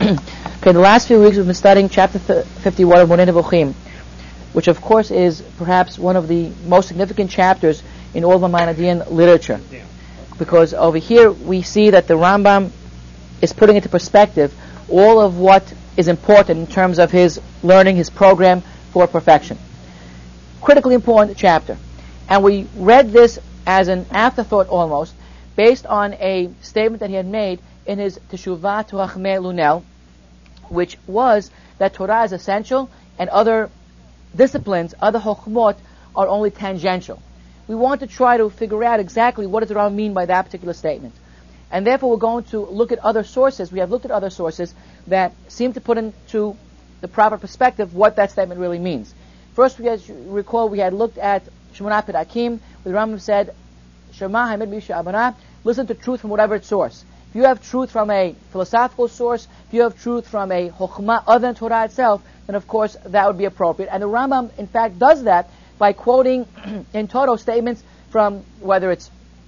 Okay, the last few weeks we've been studying chapter 51 of Moreh Nevuchim, which of course is perhaps one of the most significant chapters in all of Maimonidean literature. Yeah. Because over here we see that the Rambam is putting into perspective all of what is important in terms of his learning, his program for perfection. Critically important chapter. And we read this as an afterthought almost, based on a statement that he had made in his Teshuvah to Chachmei Lunel, which was that Torah is essential and other disciplines, other chokhmot, are only tangential. We want to try to figure out exactly what does the Rambam mean by that particular statement. And therefore we're going to look at other sources. We have looked at other sources that seem to put into the proper perspective what that statement really means. First, as you recall, we had looked at Shemona Perakim, where the Rambam said, Shema Hamed Misha Abana, listen to truth from whatever its source. If you have truth from a philosophical source, if you have truth from a chokhmah other than Torah itself, then of course that would be appropriate. And the Rambam, in fact, does that by quoting in Torah statements from whether it's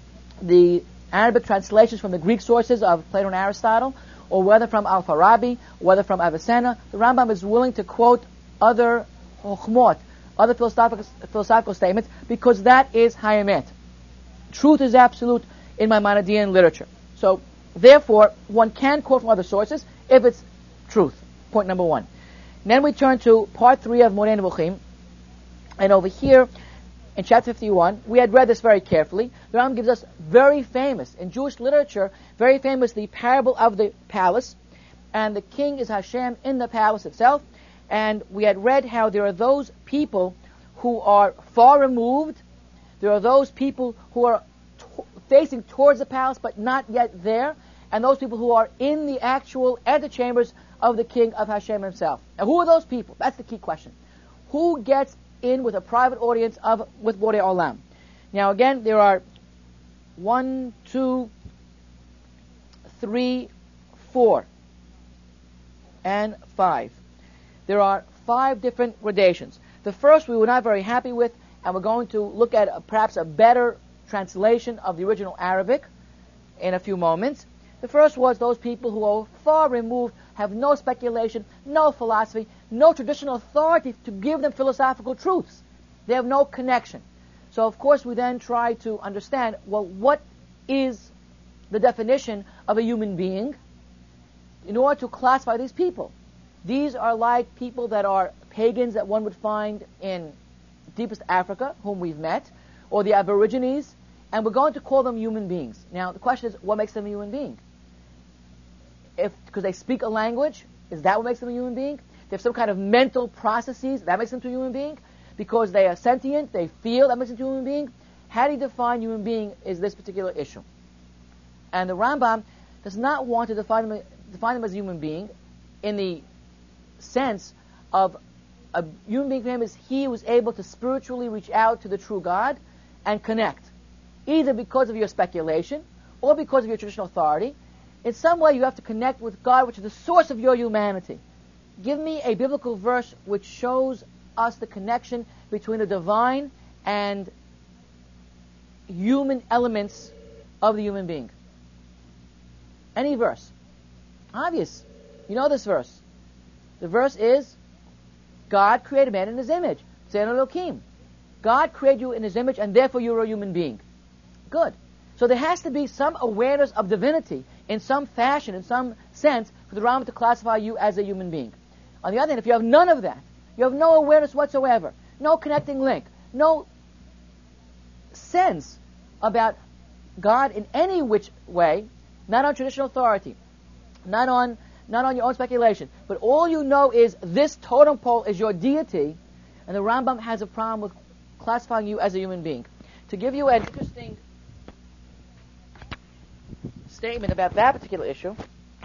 the Arabic translations from the Greek sources of Plato and Aristotle, or whether from Al-Farabi, whether from Avicenna. The Rambam is willing to quote other chokhmot, other philosophical statements, because that is Hayemet. Truth is absolute in Maimonidean literature. So, therefore, one can quote from other sources if it's truth. Point number one. And then we turn to part 3 of Moreh Nevuchim. And over here, in chapter 51, we had read this very carefully. The Rambam gives us very famous, in Jewish literature, very famous, the parable of the palace. And the king is Hashem in the palace itself. And we had read how there are those people who are far removed. There are those people who are facing towards the palace but not yet there. And those people who are in the actual antechambers of the king of Hashem himself. Now, who are those people? That's the key question. Who gets in with a private audience with Borei Olam? Now, again, there are 1, 2, 3, 4, and 5. There are 5 different gradations. The first we were not very happy with, and we're going to look at perhaps a better translation of the original Arabic in a few moments. The first was those people who are far removed, have no speculation, no philosophy, no traditional authority to give them philosophical truths. They have no connection. So, of course, we then try to understand, well, what is the definition of a human being in order to classify these people? These are like people that are pagans that one would find in deepest Africa, whom we've met, or the Aborigines, and we're going to call them human beings. Now, the question is, what makes them a human being? Because they speak a language, is that what makes them a human being? They have some kind of mental processes, that makes them a human being? Because they are sentient, they feel, that makes them a human being? How do you define human being is this particular issue. And the Rambam does not want to define them as a human being in the sense of a human being for him is he who is able to spiritually reach out to the true God and connect, either because of your speculation or because of your traditional authority. In some way you have to connect with God, which is the source of your humanity. Give me a biblical verse which shows us the connection between the divine and human elements of the human being. Any verse. Obvious. You know this verse. The verse is, God created man in his image. Tzeiron Elokim. God created you in his image, and therefore you're a human being. Good. So there has to be some awareness of divinity in some fashion, in some sense, for the Rambam to classify you as a human being. On the other hand, if you have none of that, you have no awareness whatsoever, no connecting link, no sense about God in any which way, not on traditional authority, not on your own speculation, but all you know is this totem pole is your deity, and the Rambam has a problem with classifying you as a human being. To give you an interesting statement about that particular issue,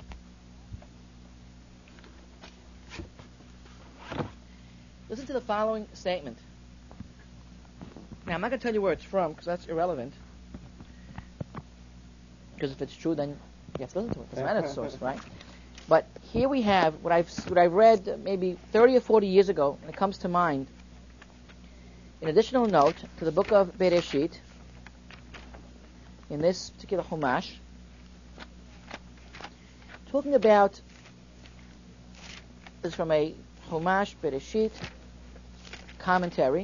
listen to the following statement. Now, I'm not going to tell you where it's from, because that's irrelevant. Because if it's true, then you have to listen to it. It's not a source, right? But here we have what I've read maybe 30 or 40 years ago, and it comes to mind. An additional note to the book of Bereshit, in this particular Chumash, talking about This is from a Chumash Bereshit commentary.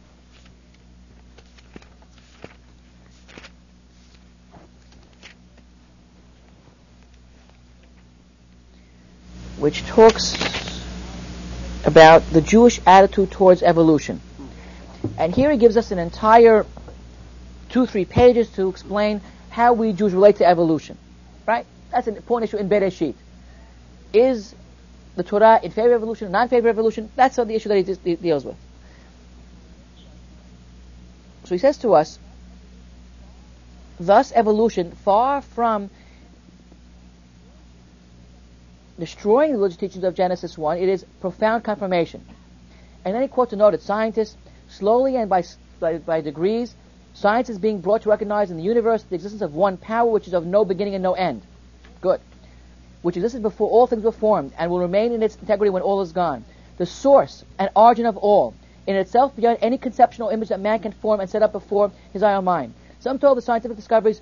Which talks about the Jewish attitude towards evolution. And here he gives us an entire 2-3 pages to explain how we Jews relate to evolution. Right? That's an important issue in Bereshit. Is the Torah in favor of evolution, non-favor of evolution? That's the issue that he deals with. So he says to us, thus evolution, far from destroying the religious teachings of Genesis 1, it is profound confirmation. And then he quotes a note that scientists, slowly and by degrees, science is being brought to recognize in the universe the existence of one power which is of no beginning and no end. Good. Which existed before all things were formed and will remain in its integrity when all is gone. The source and origin of all, in itself beyond any conceptual image that man can form and set up before his eye or mind. Some told the scientific discoveries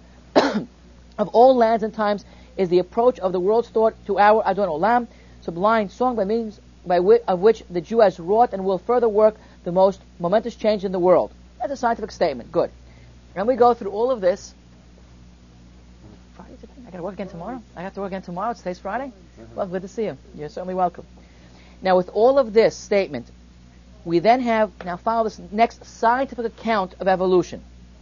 of all lands and times is the approach of the world's thought to our Adon Olam, sublime song by means of which the Jew has wrought and will further work the most momentous change in the world. That's a scientific statement. Good. And we go through all of this. Friday today? I got to work again tomorrow? I have to work again tomorrow? Today's Friday? Well, good to see you. You're certainly welcome. Now, with all of this statement, we then now follow this next scientific account of evolution.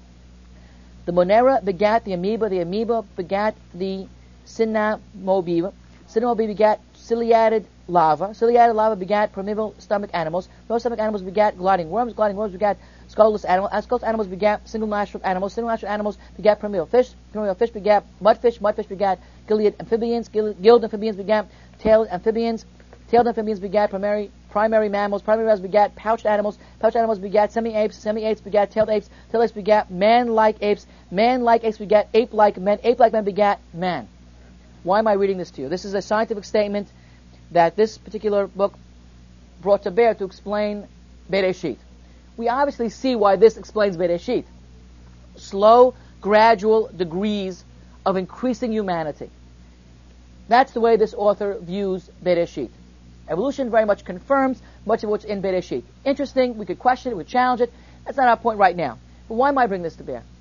The Monera begat the amoeba begat the Cynamoeba begat ciliated lava begat primeval stomach animals, those stomach animals begat gliding worms begat skull-less animals, skull-less animals begat single-nostril animals begat primeval fish begat mudfish begat gilled amphibians begat tailed amphibians begat primary mammals begat pouched animals begat semi-apes begat tailed apes begat man-like apes begat ape-like men begat man. Why am I reading this to you? This is a scientific statement that this particular book brought to bear to explain Bereshit. We obviously see why this explains Bereshit. Slow, gradual degrees of increasing humanity. That's the way this author views Bereshit. Evolution very much confirms much of what's in Bereshit. Interesting, we could question it, we could challenge it. That's not our point right now. But why am I bringing this to bear?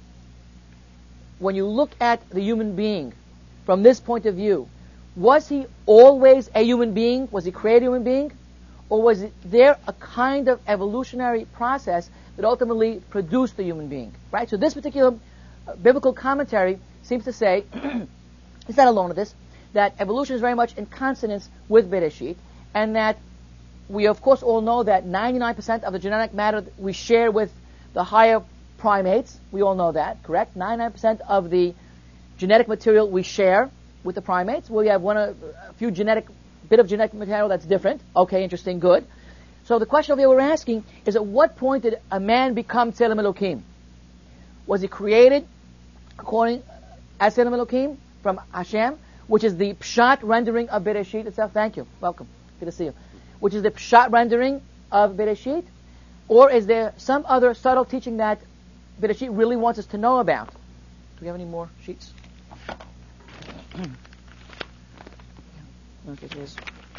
When you look at the human being from this point of view, was he always a human being? Was he created a human being? Or was there a kind of evolutionary process that ultimately produced the human being? Right? So this particular biblical commentary seems to say, he's not alone in this, that evolution is very much in consonance with Bereshit, and that we of course all know that 99% of the genetic matter that we share with the higher primates, we all know that, correct? 99% of the genetic material we share with the primates. We have a bit of genetic material that's different. Okay, interesting, good. So the question over here we're asking is, at what point did a man become Tzelem Elokim? Was he created according as Tzelem Elokim from Hashem, which is the Pshat rendering of Bereshit itself? Thank you. Welcome. Good to see you. Which is the Pshat rendering of Bereshit? Or is there some other subtle teaching that Bereshit really wants us to know about? Do we have any more sheets? Okay, please.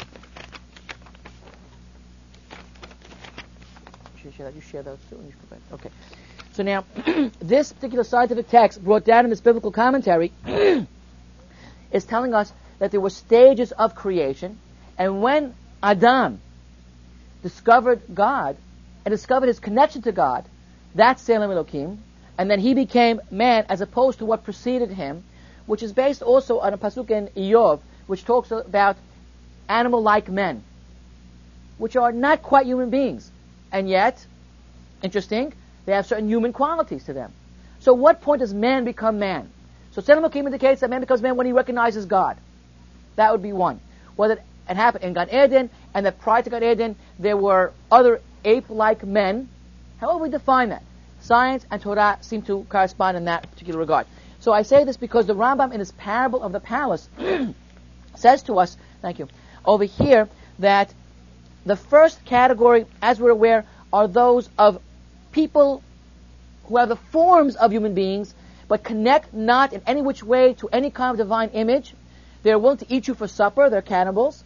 You share those too. Okay. So now, this particular scientific text brought down in this biblical commentary is telling us that there were stages of creation, and when Adam discovered God and discovered his connection to God, that's Tzelem Elokim, and then he became man as opposed to what preceded him, which is based also on a pasuk in Iyov, which talks about animal-like men, which are not quite human beings, and yet, interesting, they have certain human qualities to them. So what point does man become man? So Tzelem Elokim indicates that man becomes man when he recognizes God. That would be one. Whether it happened in Gan Eden, and that prior to Gan Eden there were other ape-like men, however we define that, science and Torah seem to correspond in that particular regard. So I say this because the Rambam in his parable of the palace says to us, thank you, over here that the first category, as we're aware, are those of people who have the forms of human beings but connect not in any which way to any kind of divine image. They're willing to eat you for supper, they're cannibals.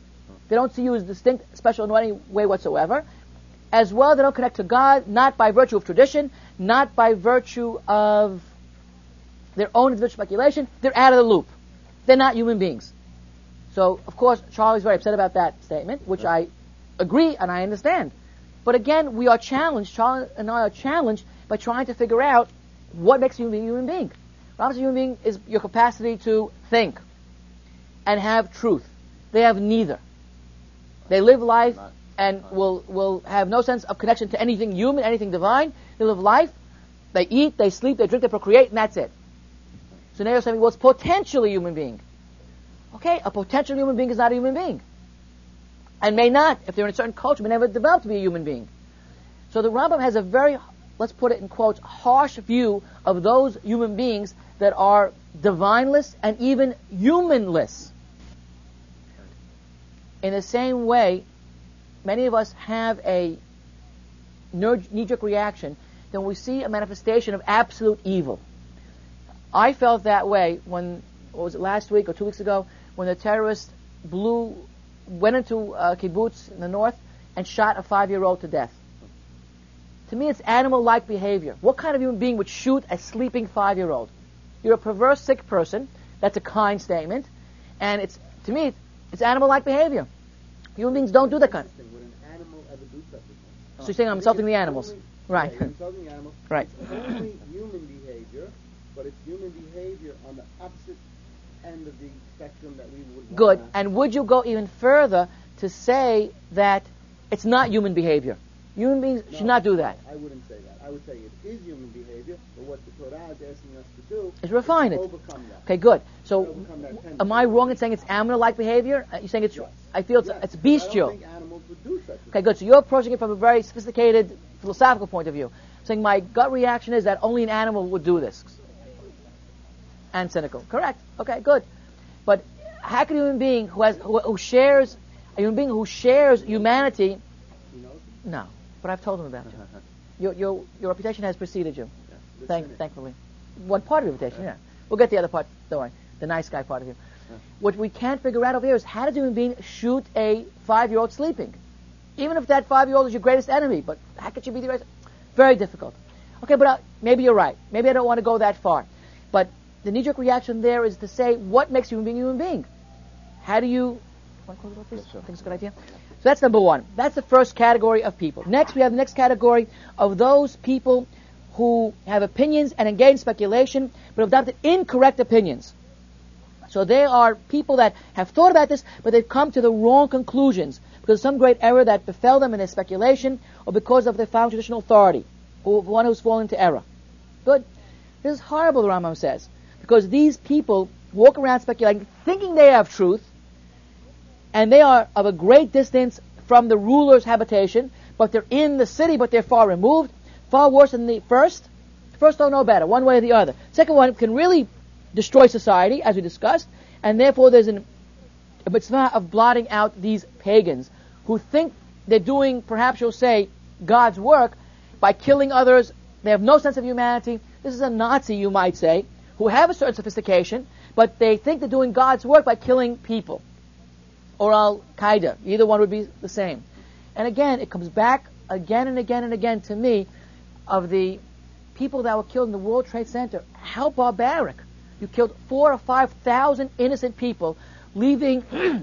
They don't see you as distinct, special in any way whatsoever. As well, they don't connect to God, not by virtue of tradition, not by virtue of their own individual speculation. They're out of the loop. They're not human beings. So, of course, Charlie's very upset about that statement, which I agree and I understand. But again, we are challenged, Charlie and I are challenged by trying to figure out what makes you a human being. What makes a human being is your capacity to think and have truth. They have neither. They live life and will have no sense of connection to anything human, anything divine. They live life, they eat, they sleep, they drink, they procreate, and that's it. So now you're saying, well, it's potentially a human being. Okay, a potential human being is not a human being. And may not, if they're in a certain culture, may never develop to be a human being. So the Rambam has a very, let's put it in quotes, harsh view of those human beings that are divineless and even humanless. In the same way, many of us have a knee-jerk reaction when we see a manifestation of absolute evil. I felt that way when, what was it, last week or 2 weeks ago, when the terrorists went into a kibbutz in the north and shot a 5-year-old to death. To me, it's animal-like behavior. What kind of human being would shoot a sleeping 5-year-old? You're a perverse, sick person. That's a kind statement. And to me, it's animal-like behavior. Human beings don't do that kind. Would an animal ever do such a thing? So you're saying I'm insulting the animals. Right. Yeah, insulting the animals. Right. It's only human behavior, but it's human behavior on the opposite end of the spectrum that we would want. Good. And would you go even further to say that it's not human behavior? Human beings should not do that. I wouldn't say that. I would say it is human behavior, but what the Torah is asking us to do is refine it. Overcome that. Okay, good. So, am I wrong in saying it's animal-like behavior? You're saying it's? Yes. I feel it's bestial. I don't think animals would do such a thing. Okay, good. So you're approaching it from a very sophisticated philosophical point of view. Saying my gut reaction is that only an animal would do this. And cynical. Correct. Okay, good. But how can a human being who shares humanity? He knows? No. But I've told him about you. Your reputation has preceded you. Yeah. Thankfully. One part of your reputation, yeah. We'll get the other part, don't worry. The nice guy part of you. What we can't figure out over here is how does a human being shoot a 5-year-old sleeping? Even if that 5-year-old is your greatest enemy, but how could you be the greatest? Very difficult. Okay, but maybe you're right. Maybe I don't want to go that far. But the knee-jerk reaction there is to say, what makes you a human being? How do you... Want to close about this? Yes, sir. I think it's a good idea. So that's number one. That's the first category of people. Next, we have the next category of those people who have opinions and engage in speculation, but have adopted incorrect opinions. So they are people that have thought about this, but they've come to the wrong conclusions because of some great error that befell them in their speculation, or because of their found traditional authority, or one who's fallen into error. Good. This is horrible, the Rambam says, because these people walk around speculating, thinking they have truth, and they are of a great distance from the ruler's habitation, but they're in the city, but they're far removed, far worse than the first. The first don't know better, one way or the other. Second one can really destroy society, as we discussed, and therefore there's a mitzvah of blotting out these pagans who think they're doing, perhaps you'll say, God's work by killing others. They have no sense of humanity. This is a Nazi, you might say, who have a certain sophistication, but they think they're doing God's work by killing people. Or Al-Qaeda. Either one would be the same. And again, it comes back again and again and again to me of the people that were killed in the World Trade Center. How barbaric. You killed 4,000 or 5,000 innocent people, leaving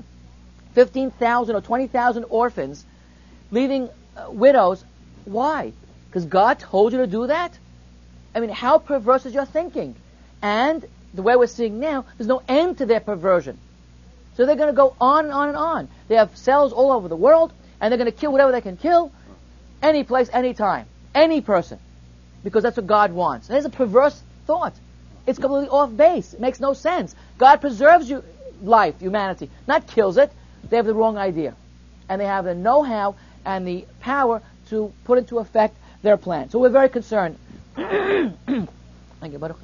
15,000 or 20,000 orphans, leaving widows. Why? Because God told you to do that? I mean, how perverse is your thinking? And the way we're seeing now, there's no end to their perversion. So they're going to go on and on and on. They have cells all over the world, and they're going to kill whatever they can kill, any place, any time, any person, because that's what God wants. There's a perverse thought. It's completely off base. It makes no sense. God preserves life, humanity, not kills it. They have the wrong idea. And they have the know-how and the power to put into effect their plan. So we're very concerned. Thank you. Point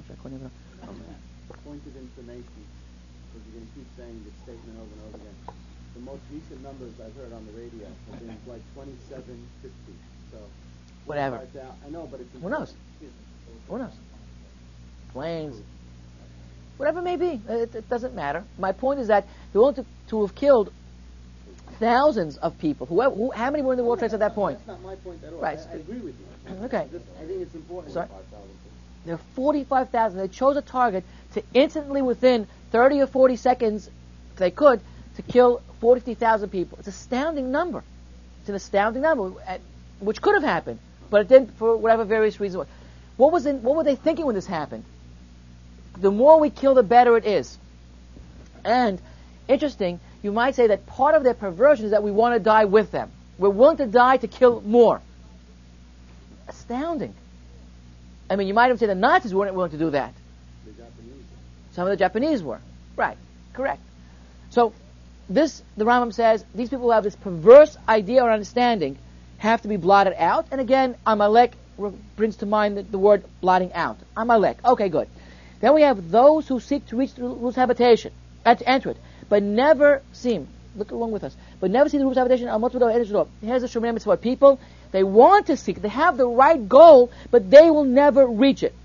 of information, because you're going to keep saying this statement over and over again. The most recent numbers I've heard on the radio have been like 2750. So Whatever. I know, but it's... Who knows? Who knows? Planes. Whatever it may be. It doesn't matter. My point is that they're willing to have killed thousands of people. How many were in the World Trade Center at that point? That's not my point at all. Right. I agree with you. Okay. I think it's important. Sorry? There are 45,000. They chose a target to instantly, within 30 or 40 seconds, if they could, to kill 40,000 people. It's an astounding number. It's an astounding number, which could have happened, but it didn't for whatever various reasons. What were they thinking when this happened? The more we kill, the better it is. And, interesting, you might say that part of their perversion is that we want to die with them. We're willing to die to kill more. Astounding. I mean, you might even say the Nazis weren't willing to do that. The Japanese. Some of the Japanese were. Right. Correct. So, the Rambam says, these people who have this perverse idea or understanding have to be blotted out. And again, Amalek brings to mind the word blotting out. Amalek. Okay, good. Then we have those who seek to reach the Rule's habitation, to enter it, but never seem, look along with us, but never see the Rule's habitation. Here's the Shomer Mitzvah people. They want to seek, they have the right goal, but they will never reach it.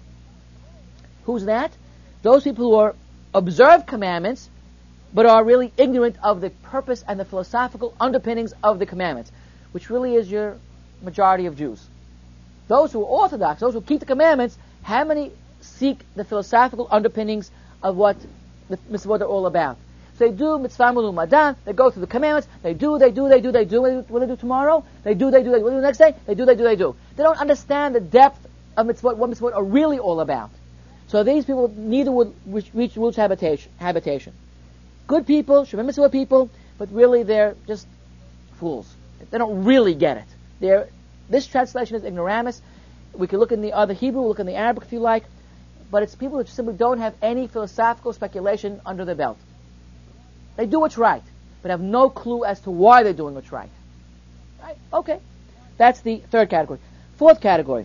Who's that? Those people who observe commandments, but are really ignorant of the purpose and the philosophical underpinnings of the commandments, which really is your majority of Jews. Those who are Orthodox, those who keep the commandments, how many seek the philosophical underpinnings of what the mitzvot are all about? So they do mitzvah mulu madan, they go through the commandments, they do. What do they do tomorrow? They do. What do they do the next day? They do. They don't understand the depth of mitzvot, what mitzvot are really all about. So these people neither would reach Rule's habitation. Good people, Shomer Mitzvah people, but really they're just fools. They don't really get it. This translation is ignoramus. We can look in the other Hebrew, look in the Arabic if you like, but it's people who simply don't have any philosophical speculation under their belt. They do what's right, but have no clue as to why they're doing what's right. Right? Okay. That's the third category. Fourth category.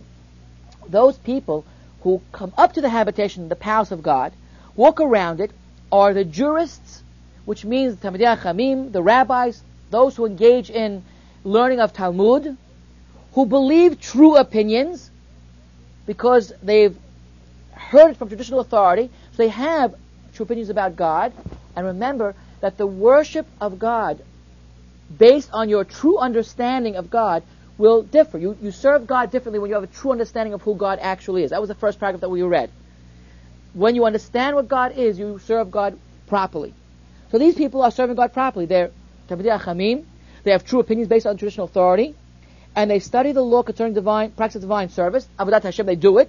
Those people who come up to the habitation, the palace of God, walk around it, are the jurists, which means the Talmidei Chachamim, the rabbis, those who engage in learning of Talmud, who believe true opinions because they've heard it from traditional authority, so they have true opinions about God. And remember that the worship of God, based on your true understanding of God, will differ. You serve God differently when you have a true understanding of who God actually is. That was the first paragraph that we read. When you understand what God is, you serve God properly. So these people are serving God properly. They're Talmidei Chachamim. They have true opinions based on traditional authority, and they study the law concerning practice of divine service. Avodat Hashem, they do it,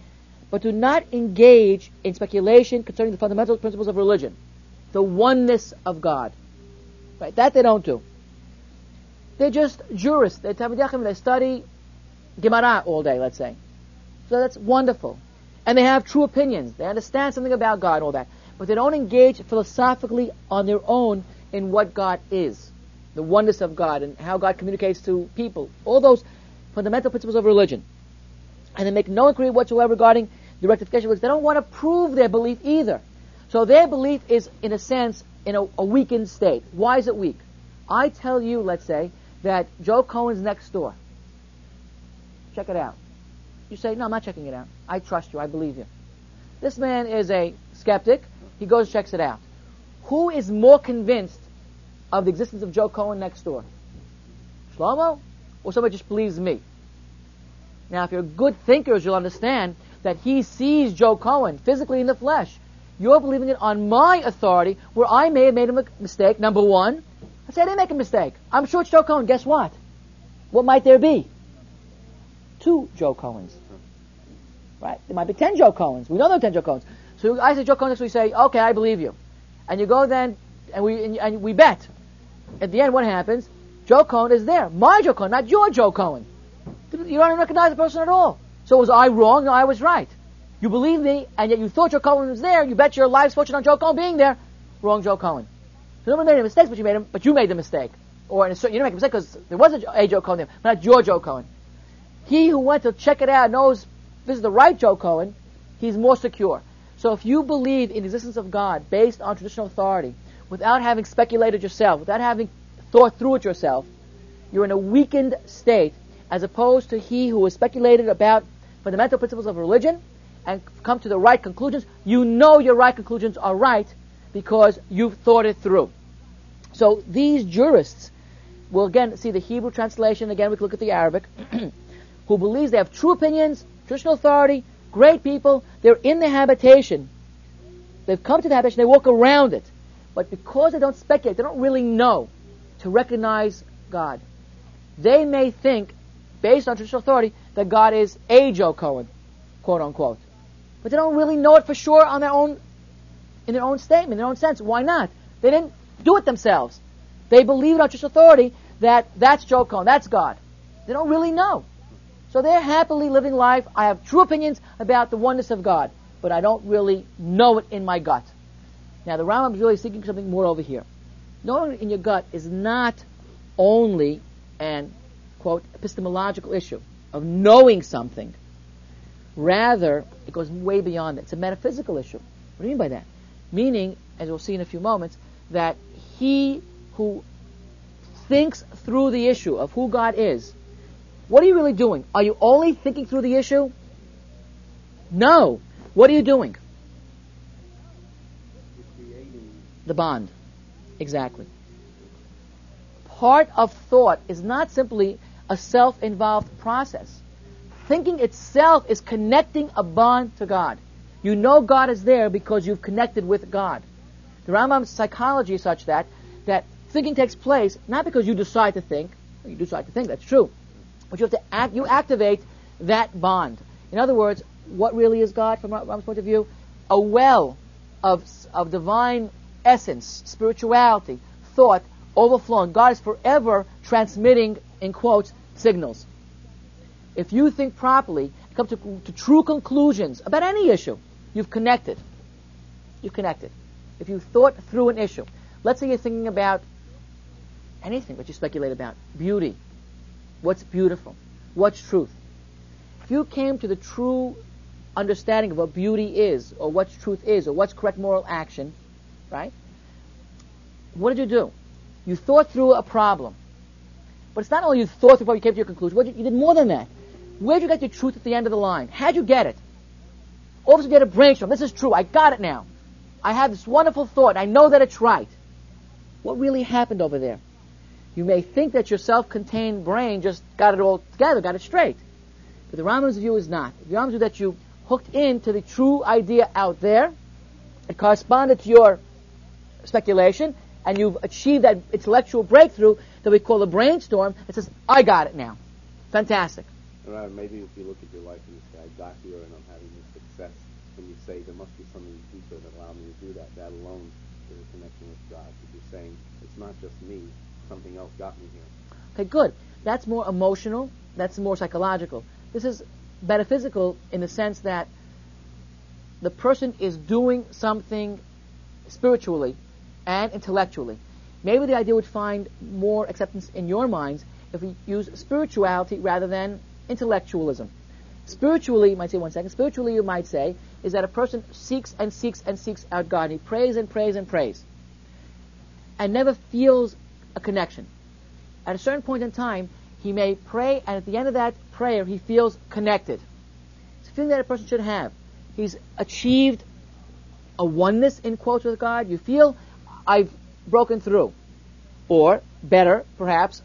but do not engage in speculation concerning the fundamental principles of religion, the oneness of God. Right? That they don't do. They're just jurists. They're Talmidei Chachamim. They study Gemara all day, let's say. So that's wonderful. And they have true opinions. They understand something about God and all that. But they don't engage philosophically on their own in what God is, the oneness of God, and how God communicates to people. All those fundamental principles of religion. And they make no inquiry whatsoever regarding the rectification, because they don't want to prove their belief either. So their belief is, in a sense, in a weakened state. Why is it weak? I tell you, let's say, that Joe Cohen's next door. Check it out. You say, no, I'm not checking it out. I trust you. I believe you. This man is a skeptic. He goes and checks it out. Who is more convinced of the existence of Joe Cohen next door? Shlomo? Or somebody just believes me? Now, if you're good thinkers, you'll understand that he sees Joe Cohen physically in the flesh. You're believing it on my authority, where I may have made a mistake, number one. I say I didn't make a mistake. I'm sure it's Joe Cohen. Guess what? What might there be? 2 Joe Cohens. Right? There might be 10 Joe Cohens. We know there are 10 Joe Cohens. So I say Joe Cohen, so we say, okay, I believe you. And you go then, and we bet. At the end, what happens? Joe Cohen is there. My Joe Cohen, not your Joe Cohen. You don't even recognize the person at all. So was I wrong? No, I was right. You believe me, and yet you thought Joe Cohen was there. You bet your life's fortune on Joe Cohen being there. Wrong Joe Cohen. So no one made a mistake, but you made the mistake. Or you didn't make a mistake because there was a Joe Cohen there, but not your Joe Cohen. He who went to check it out knows this is the right Joe Cohen. He's more secure. So if you believe in the existence of God based on traditional authority, without having speculated yourself, without having thought through it yourself, you're in a weakened state, as opposed to he who has speculated about fundamental principles of religion and come to the right conclusions. You know your right conclusions are right because you've thought it through. So these jurists we'll again see the Hebrew translation, again we can look at the Arabic, who believes they have true opinions, traditional authority, great people, they're in the habitation. They've come to the habitation, they walk around it. But because they don't speculate, they don't really know to recognize God. They may think, based on traditional authority, that God is a Joe Cohen, quote unquote. But they don't really know it for sure on their own, in their own statement, in their own sense. Why not? They didn't do it themselves. They believe on traditional authority that that's Joe Cohen, that's God. They don't really know. So they're happily living life. I have true opinions about the oneness of God, but I don't really know it in my gut. Now the Rambam is really seeking something more over here. Knowing it in your gut is not only an, quote, epistemological issue of knowing something. Rather, it goes way beyond it. It's a metaphysical issue. What do you mean by that? Meaning, as we'll see in a few moments, that he who thinks through the issue of who God is, what are you really doing? Are you only thinking through the issue? No. What are you doing? The bond. Exactly. Part of thought is not simply a self-involved process. Thinking itself is connecting a bond to God. You know God is there because you've connected with God. The Rambam's psychology is such that thinking takes place not because you decide to think. You decide to think, that's true. But you have to you activate that bond. In other words, what really is God from Rambam's point of view? A well of divine essence, spirituality, thought, overflowing. God is forever transmitting, in quotes, signals. If you think properly, come to true conclusions about any issue, you've connected. You've connected. If you thought through an issue. Let's say you're thinking about anything that you speculate about. Beauty. What's beautiful? What's truth? If you came to the true understanding of what beauty is, or what truth is, or what's correct moral action, right? What did you do? You thought through a problem. But it's not only you thought before you came to your conclusion. You did more than that. Where did you get your truth at the end of the line? How'd you get it? All of a sudden you get a brainstorm. This is true. I got it now. I have this wonderful thought. I know that it's right. What really happened over there? You may think that your self-contained brain just got it all together, got it straight. But the Rambam's view is not. The Rambam's view is that you hooked into the true idea out there. It corresponded to your speculation, and you've achieved that intellectual breakthrough that we call a brainstorm. It says, I got it now. Fantastic. Maybe if you look at your life and you say, I got here and I'm having this success, and you say there must be something deeper that allowed me to do that. That alone is a connection with God. If you're saying, it's not just me, something else got me here. Okay, good. That's more emotional. That's more psychological. This is metaphysical in the sense that the person is doing something spiritually and intellectually. Maybe the idea would find more acceptance in your minds if we use spirituality rather than intellectualism. Spiritually, you might say one second, spiritually you might say, is that a person seeks and seeks and seeks out God. He prays and prays and prays and never feels a connection. At a certain point in time, he may pray, and at the end of that prayer, he feels connected. It's a feeling that a person should have. He's achieved a oneness, in quotes, with God. You feel, I've broken through. Or, better, perhaps,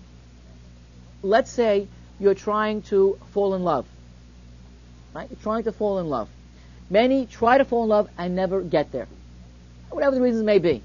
let's say you're trying to fall in love. Right? You're trying to fall in love. Many try to fall in love and never get there. Whatever the reasons may be.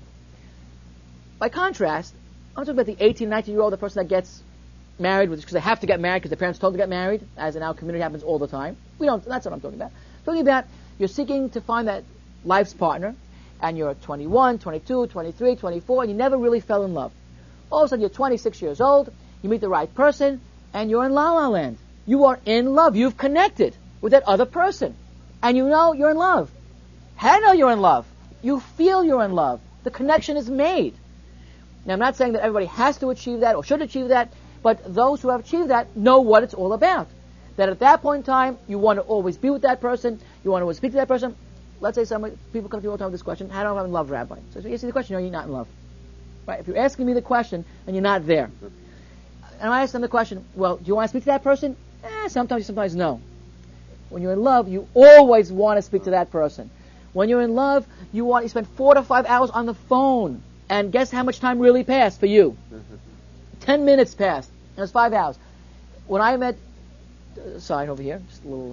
By contrast, I'm talking about the 18, 19-year-old, the person that gets married because they have to get married because their parents told them to get married, as in our community happens all the time. That's what I'm talking about. I'm talking about you're seeking to find that life's partner, and you're 21, 22, 23, 24, and you never really fell in love. All of a sudden you're 26 years old, you meet the right person, and you're in La La Land. You are in love. You've connected with that other person. And you know you're in love. How do you know you're in love? You feel you're in love. The connection is made. Now, I'm not saying that everybody has to achieve that or should achieve that, but those who have achieved that know what it's all about. That at that point in time, you want to always be with that person, you want to always speak to that person. Let's say people come to me all the time with this question, how do I in love, Rabbi? So if you answer the question, no, you're not in love. Right? If you're asking me the question, and you're not there. And I ask them the question, well, do you want to speak to that person? Sometimes, sometimes no. When you're in love, you always want to speak to that person. When you're in love, you spend 4 to 5 hours on the phone. And guess how much time really passed for you? 10 10 minutes passed. It was 5 hours. When I met, sign over here, just a little.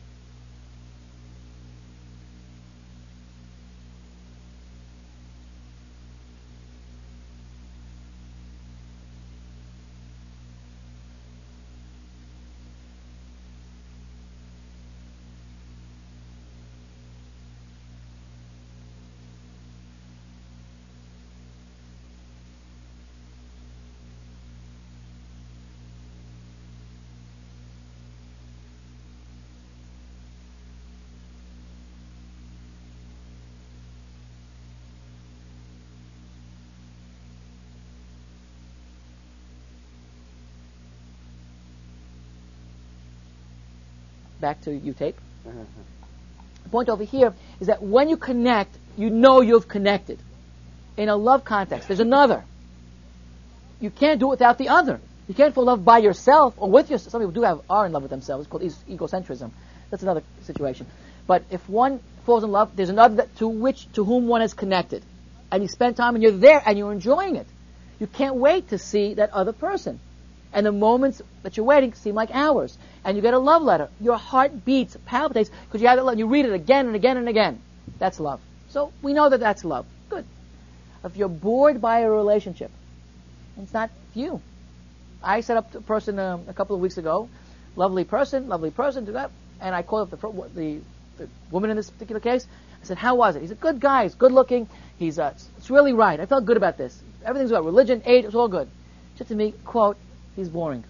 Back to you tape. The point over here is that when you connect, you know you've connected. In a love context, there's another. You can't do it without the other. You can't fall in love by yourself or with yourself. Some people are in love with themselves. It's called egocentrism. That's another situation. But if one falls in love, there's another to whom one is connected. And you spend time and you're there and you're enjoying it. You can't wait to see that other person. And the moments that you're waiting seem like hours. And you get a love letter. Your heart beats, palpitates, because you have that love. You read it again and again and again. That's love. So we know that that's love. Good. If you're bored by a relationship, it's not you. I set up a person a couple of weeks ago. Lovely person, do that. And I called up the woman in this particular case. I said, how was it? He's a good guy. He's good looking. It's really right. I felt good about this. Everything's about religion, age, it's all good. She said to me, quote, he's boring.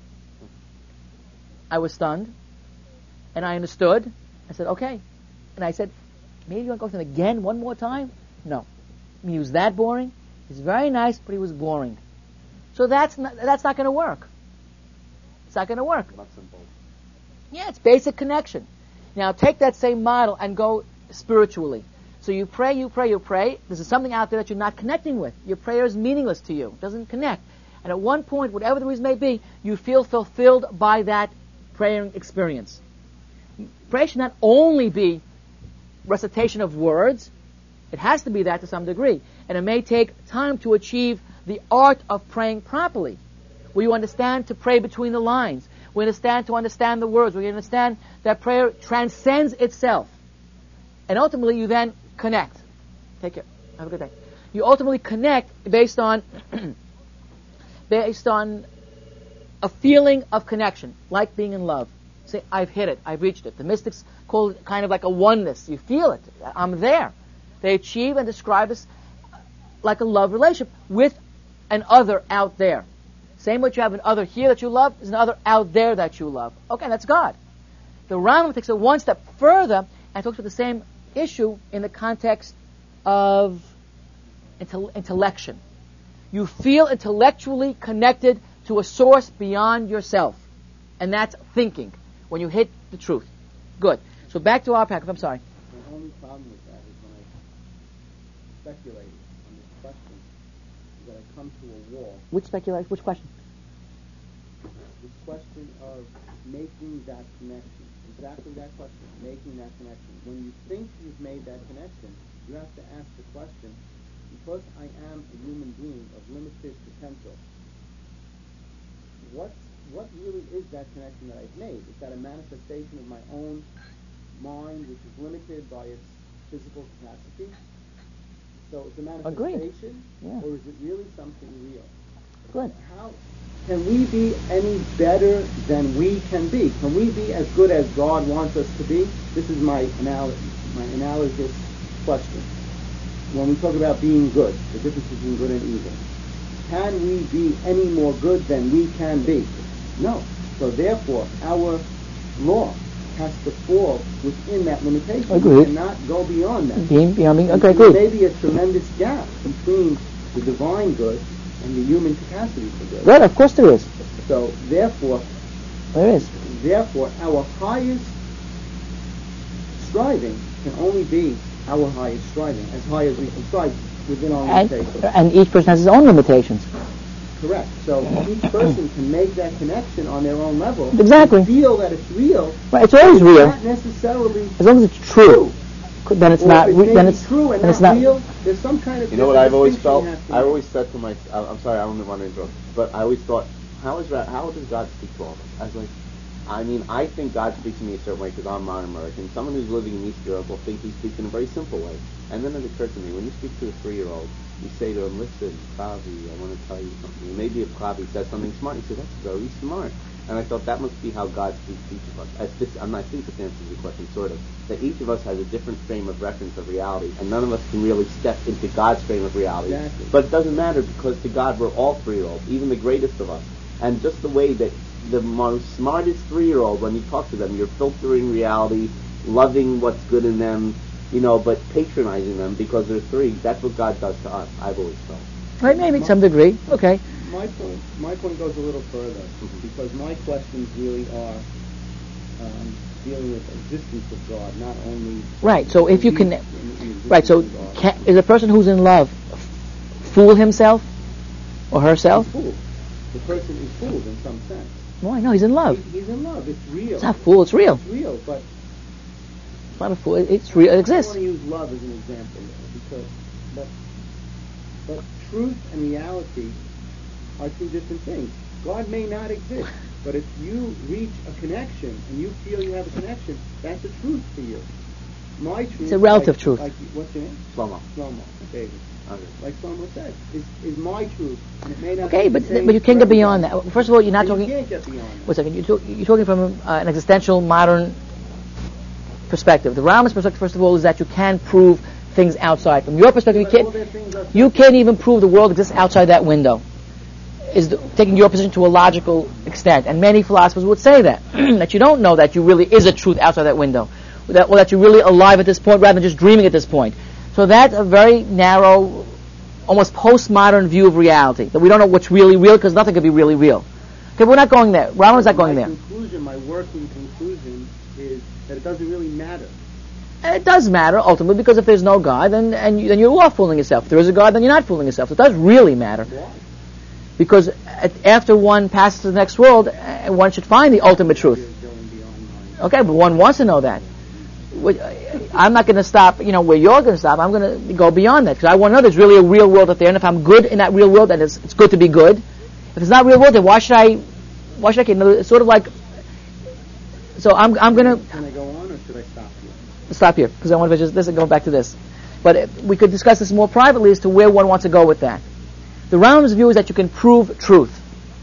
I was stunned, and I understood. I said, okay. And I said, maybe you want to go with him again one more time? No. I mean, he was that boring. He's very nice, but he was boring. So that's not going to work. It's not going to work. Yeah, it's basic connection. Now take that same model and go spiritually. So you pray. This is something out there that you're not connecting with. Your prayer is meaningless to you. It doesn't connect. And at one point, whatever the reason may be, you feel fulfilled by that praying experience. Prayer should not only be recitation of words. It has to be that to some degree. And it may take time to achieve the art of praying properly, where you understand to pray between the lines. We understand to understand the words. We understand that prayer transcends itself. And ultimately, you then connect. Take care. Have a good day. You ultimately connect based on a feeling of connection, like being in love. Say, I've hit it. I've reached it. The mystics call it kind of like a oneness. You feel it. I'm there. They achieve and describe this like a love relationship with an other out there. Same way you have an other here that you love, is an other out there that you love. Okay, that's God. The Rambam takes it one step further and talks about the same issue in the context of intellection. You feel intellectually connected to a source beyond yourself. And that's thinking, when you hit the truth. Good. So back to our package. I'm sorry. The only problem with that is when I speculate on this question, is that I come to a wall. Which question? This question of making that connection. Exactly that question, making that connection. When you think you've made that connection, you have to ask the question, because I am a human being of limited potential, what really is that connection that I've made? Is that a manifestation of my own mind, which is limited by its physical capacity? So it's a manifestation, or is it really something real? Good. How can we be any better than we can be? Can we be as good as God wants us to be? This is my analogous question. When we talk about being good, the difference between good and evil, can we be any more good than we can be? No. So therefore, our law has to fall within that limitation. Agreed. We cannot go beyond that. Okay, there may be a tremendous gap between the divine good and the human capacity for good. Right, of course there is. So therefore, there is. Therefore, our highest striving can only be our highest striving, as high as we can strive within our limitations. And each person has his own limitations. Correct. So each person can make that connection on their own level. Exactly. Feel that it's real. Right, it's always real. Not necessarily. As long as it's true. Then it's not. Then it's true and not real. There's some kind of... You know what I've always felt? I always said to myself, I'm sorry, I don't want to interrupt, but I always thought, how does God speak to all of us? I was like, I think God speaks to me a certain way because I'm modern American. Someone who's living in East Europe will think he speaks in a very simple way. And then it occurred to me, when you speak to a 3-year-old, you say to him, listen, Klavi, I want to tell you something. And maybe if Klavi says something smart, he says, that's very smart. And I thought that must be how God speaks to each of us. I think this answers your question, sort of. That each of us has a different frame of reference of reality, and none of us can really step into God's frame of reality. Exactly. But it doesn't matter, because to God we're all 3-year-olds, even the greatest of us. And just the way that the most smartest 3-year-old, when you talk to them, you're filtering reality, loving what's good in them, but patronizing them because they're 3. That's what God does to us, I've always felt. Right, maybe to some degree. Okay. My point goes a little further, because my questions really are dealing with the existence of God, not only... Right, so if you can... Right, so is a person who's in love fool himself or herself? He's fooled. The person is fooled in some sense. Why? No, he's in love. He's in love. It's real. It's not fool, it's real. It's real, but... It's not a fool, it's real, it exists. I want to use love as an example, but truth and reality are 2 different things. God may not exist, but if you reach a connection and you feel you have a connection, that's a truth for you. My truth... It's a relative truth. What's your name? Shlomo. Shlomo, David. Okay. Like Shlomo said, is my truth, and it may not Okay, be the but same you can't for get beyond everybody. that. First of all, you're not talking... You can't get beyond that. Wait a second, you're talking from an existential, modern perspective. The Rambam's perspective, first of all, is that you can prove things outside. From your perspective, you can't even prove the world exists outside that window. Taking your position to a logical extent. And many philosophers would say that. That you don't know that you really is a truth outside that window. Or that you're really alive at this point rather than just dreaming at this point. So that's a very narrow, almost postmodern view of reality. That we don't know what's really real because nothing could be really real. Okay, we're not going there. Rambam's not going there. My working conclusion is that it doesn't really matter. And it does matter, ultimately, because if there's no God, then you are fooling yourself. If there is a God, then you're not fooling yourself. It does really matter. Why? Because after one passes to the next world, one should find the ultimate truth. Okay, but one wants to know that. I'm not going to stop, where you're going to stop. I'm going to go beyond that, because I want to know there's really a real world out there, and if I'm good in that real world, then it's good to be good. If it's not real world, then why should I care? It's sort of like... So I'm going to... Can I go on, or should I stop here? Stop here, because I want to just this and go back to this. But we could discuss this more privately as to where one wants to go with that. The Rambam's view is that you can prove truth.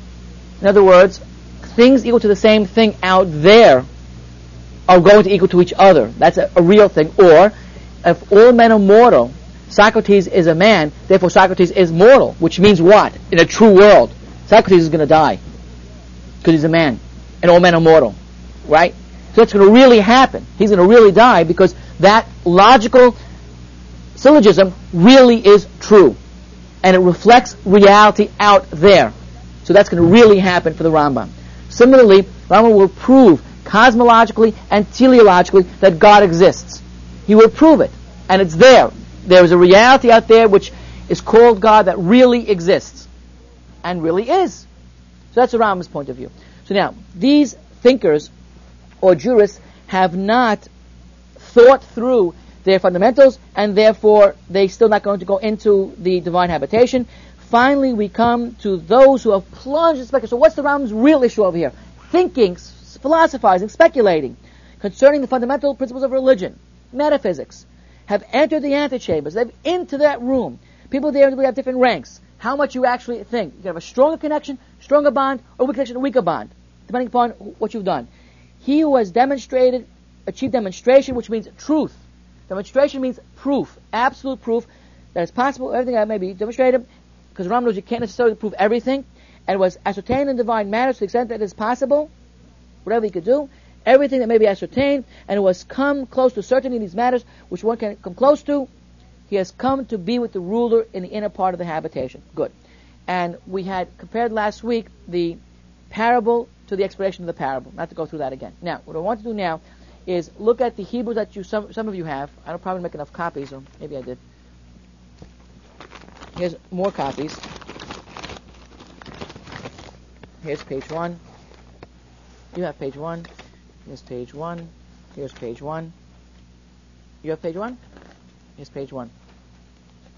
In other words, things equal to the same thing out there are going to equal to each other. That's a real thing. Or, if all men are mortal, Socrates is a man, therefore Socrates is mortal, which means what? In a true world, Socrates is going to die, because he's a man, and all men are mortal. Right? So it's going to really happen. He's going to really die, because that logical syllogism really is true. And it reflects reality out there. So that's going to really happen for the Rambam. Similarly, Rambam will prove cosmologically and teleologically that God exists. He will prove it. And it's there. There is a reality out there which is called God that really exists. And really is. So that's the Rambam's point of view. So now, these thinkers or jurists have not thought through their fundamentals, and therefore they're still not going to go into the divine habitation. Finally, we come to those who have plunged in speculation. So what's the Rambam's real issue over here? Thinking, philosophizing, speculating concerning the fundamental principles of religion, metaphysics, have entered the antechambers. They've into that room. People there have different ranks. How much you actually think. You can have a stronger connection, stronger bond, or a weaker connection, a weaker bond, depending upon what you've done. He who has achieved demonstration, which means truth. Demonstration means proof, absolute proof that it's possible, everything that may be demonstrated, because Rambam knows you can't necessarily prove everything, and was ascertained in divine matter to the extent that it is possible, whatever he could do, everything that may be ascertained, and it was come close to certainty in these matters, which one can come close to, he has come to be with the ruler in the inner part of the habitation. Good. And we had compared last week the parable to the explanation of the parable. Not to go through that again. Now, what I want to do now is look at the Hebrew that some of you have. I don't probably make enough copies, or maybe I did. Here's more copies. Here's page 1. You have page 1. Here's page 1. Here's page 1. You have page 1? Here's page 1.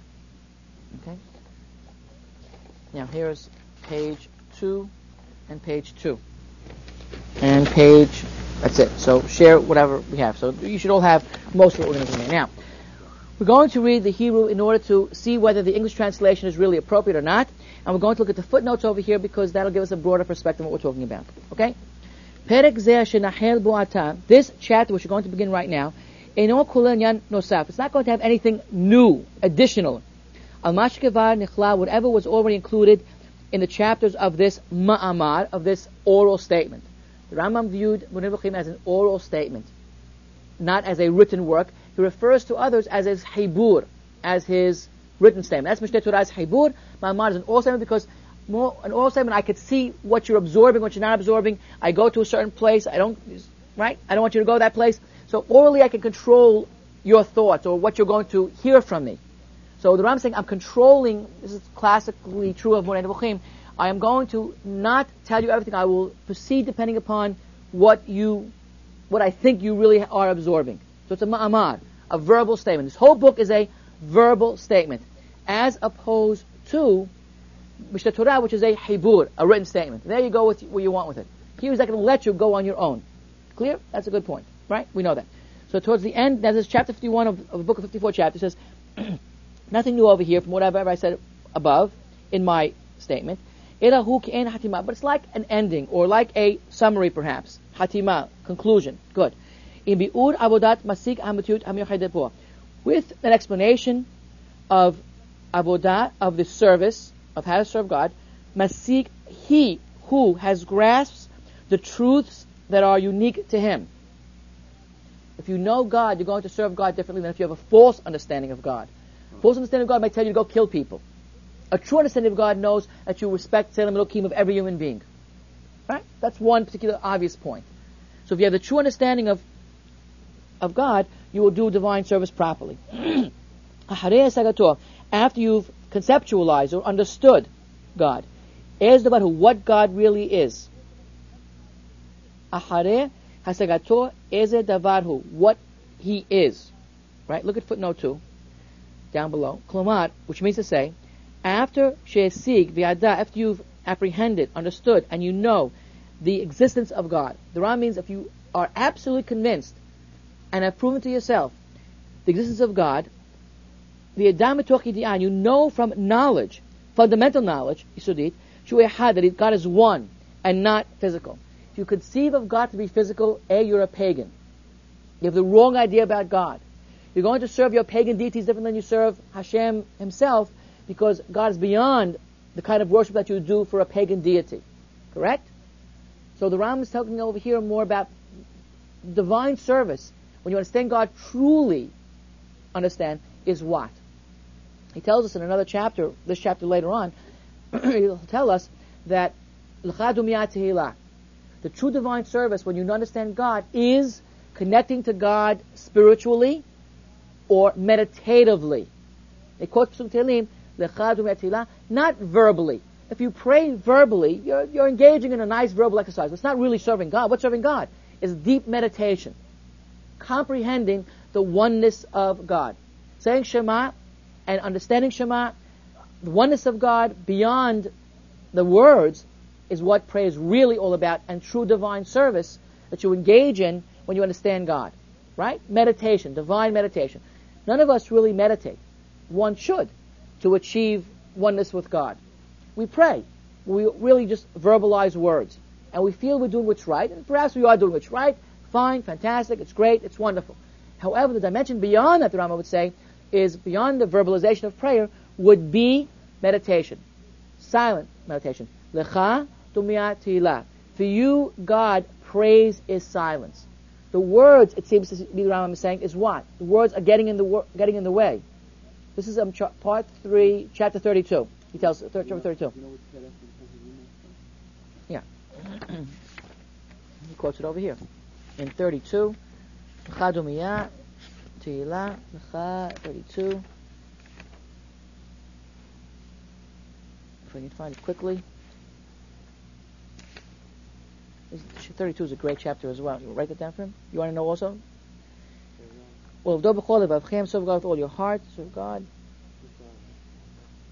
Okay. Now here's page 2 and page 2. And page, that's it. So share whatever we have. So you should all have most of what we're going to do here. Now, we're going to read the Hebrew in order to see whether the English translation is really appropriate or not. And we're going to look at the footnotes over here because that'll give us a broader perspective of what we're talking about. Okay? This chapter, which we're going to begin right now, it's not going to have anything new, additional. Whatever was already included in the chapters of this ma'amar, of this oral statement. The Rambam viewed Moreh Nevuchim as an oral statement, not as a written work. He refers to others as his hibur, as his written statement. That's Mishneh Torah's hibur. Ma'amar is an oral statement because an oral statement I could see what you're absorbing, what you're not absorbing. I go to a certain place. I don't want you to go to that place. So orally I can control your thoughts or what you're going to hear from me. So the Rambam is saying, I'm controlling, this is classically true of Moreh Nevuchim, I am going to not tell you everything. I will proceed depending upon what I think you really are absorbing. So it's a ma'amar, a verbal statement. This whole book is a verbal statement, as opposed to Mishneh Torah, which is a hibur, a written statement. There you go with where you want with it. Here he's not going to let you go on your own. Clear? That's a good point, right? We know that. So towards the end, there's this chapter 51 of the book of 54 chapters. It says, nothing new over here from whatever I said above in my statement. But it's like an ending, or like a summary perhaps. Hatima, conclusion. Good. With an explanation of avodah, of the service, of how to serve God, masik, he who has grasped the truths that are unique to him. If you know God, you're going to serve God differently than if you have a false understanding of God. False understanding of God might tell you to go kill people. A true understanding of God knows that you respect Tzelem Elokim of every human being. Right? That's one particular obvious point. So if you have the true understanding of God, you will do divine service properly. After you've conceptualized or understood God, is about what God really is. What He is. Right? Look at footnote 2. Down below, Klomar, which means to say, after she'esig v'yada, after you've apprehended, understood, and you know the existence of God. The Ram means if you are absolutely convinced and have proven to yourself the existence of God, v'yada mitoch yedi'ah, you know from knowledge, fundamental knowledge, yisudit, that God is one and not physical. If you conceive of God to be physical, you're a pagan. You have the wrong idea about God. You're going to serve your pagan deities different than you serve Hashem himself, because God is beyond the kind of worship that you do for a pagan deity. Correct? So the Ram is talking over here more about divine service. When you understand God truly understand, is what? He tells us in another chapter, this chapter later on, he'll tell us that the true divine service, when you understand God, is connecting to God spiritually or meditatively. They quote Pesuk Tehillim, not verbally. If you pray verbally, you're engaging in a nice verbal exercise. It's not really serving God. What's serving God? It's deep meditation. Comprehending the oneness of God. Saying Shema and understanding Shema, the oneness of God beyond the words, is what prayer is really all about, and true divine service that you engage in when you understand God. Right? Meditation, divine meditation. None of us really meditate. One should, to achieve oneness with God. We pray. We really just verbalize words. And we feel we're doing what's right, and perhaps we are doing what's right. Fine, fantastic, it's great, it's wonderful. However, the dimension beyond that, the Rambam would say, is beyond the verbalization of prayer, would be meditation. Silent meditation. Lecha dumya tila. For you, God, praise is silence. The words, it seems to be the Rambam is saying, is what? The words are getting in the way. This is part 3, chapter 32. He tells chapter 32. Yeah. He quotes it over here. In 32. Lecha dumya tila. Lecha 32. If I can find it quickly. 32 is a great chapter as well. You write that down for him? You want to know also? Well, serve God with all your heart, serve God.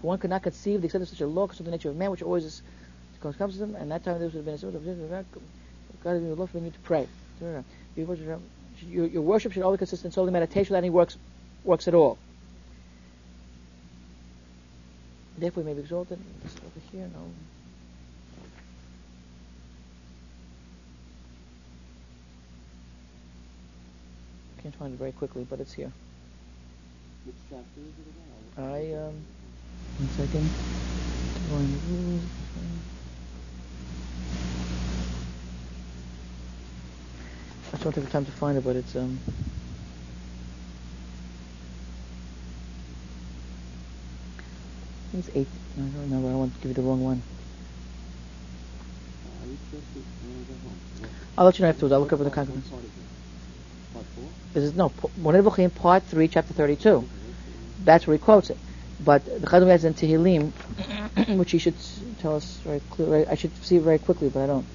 For one could not conceive the extent of such a law concerning the nature of man, which always is, comes to them, and that time there would have been a sort of God is law for you to pray. Your worship should always consist in solely meditation without any works at all. Therefore, we may be exalted. This over here, no. Can't find it very quickly, but it's here. Which chapter is it again? 1 second. Divine rules. I just don't have time to find it, but it's I think it's 8. I don't remember. I don't want to give you the wrong one. I'll let you know afterwards. I'll look over the concordance. This is Moreh Nevuchim, part 3, chapter 32. That's where he quotes it. But the Chazon has in Tehillim, which he should tell us very clearly. I should see it very quickly, but I don't.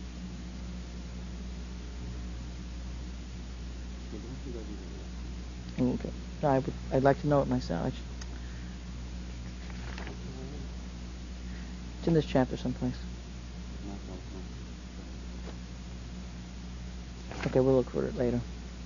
Okay. No, I'd like to know it myself. It's in this chapter someplace. Okay, we'll look for it later.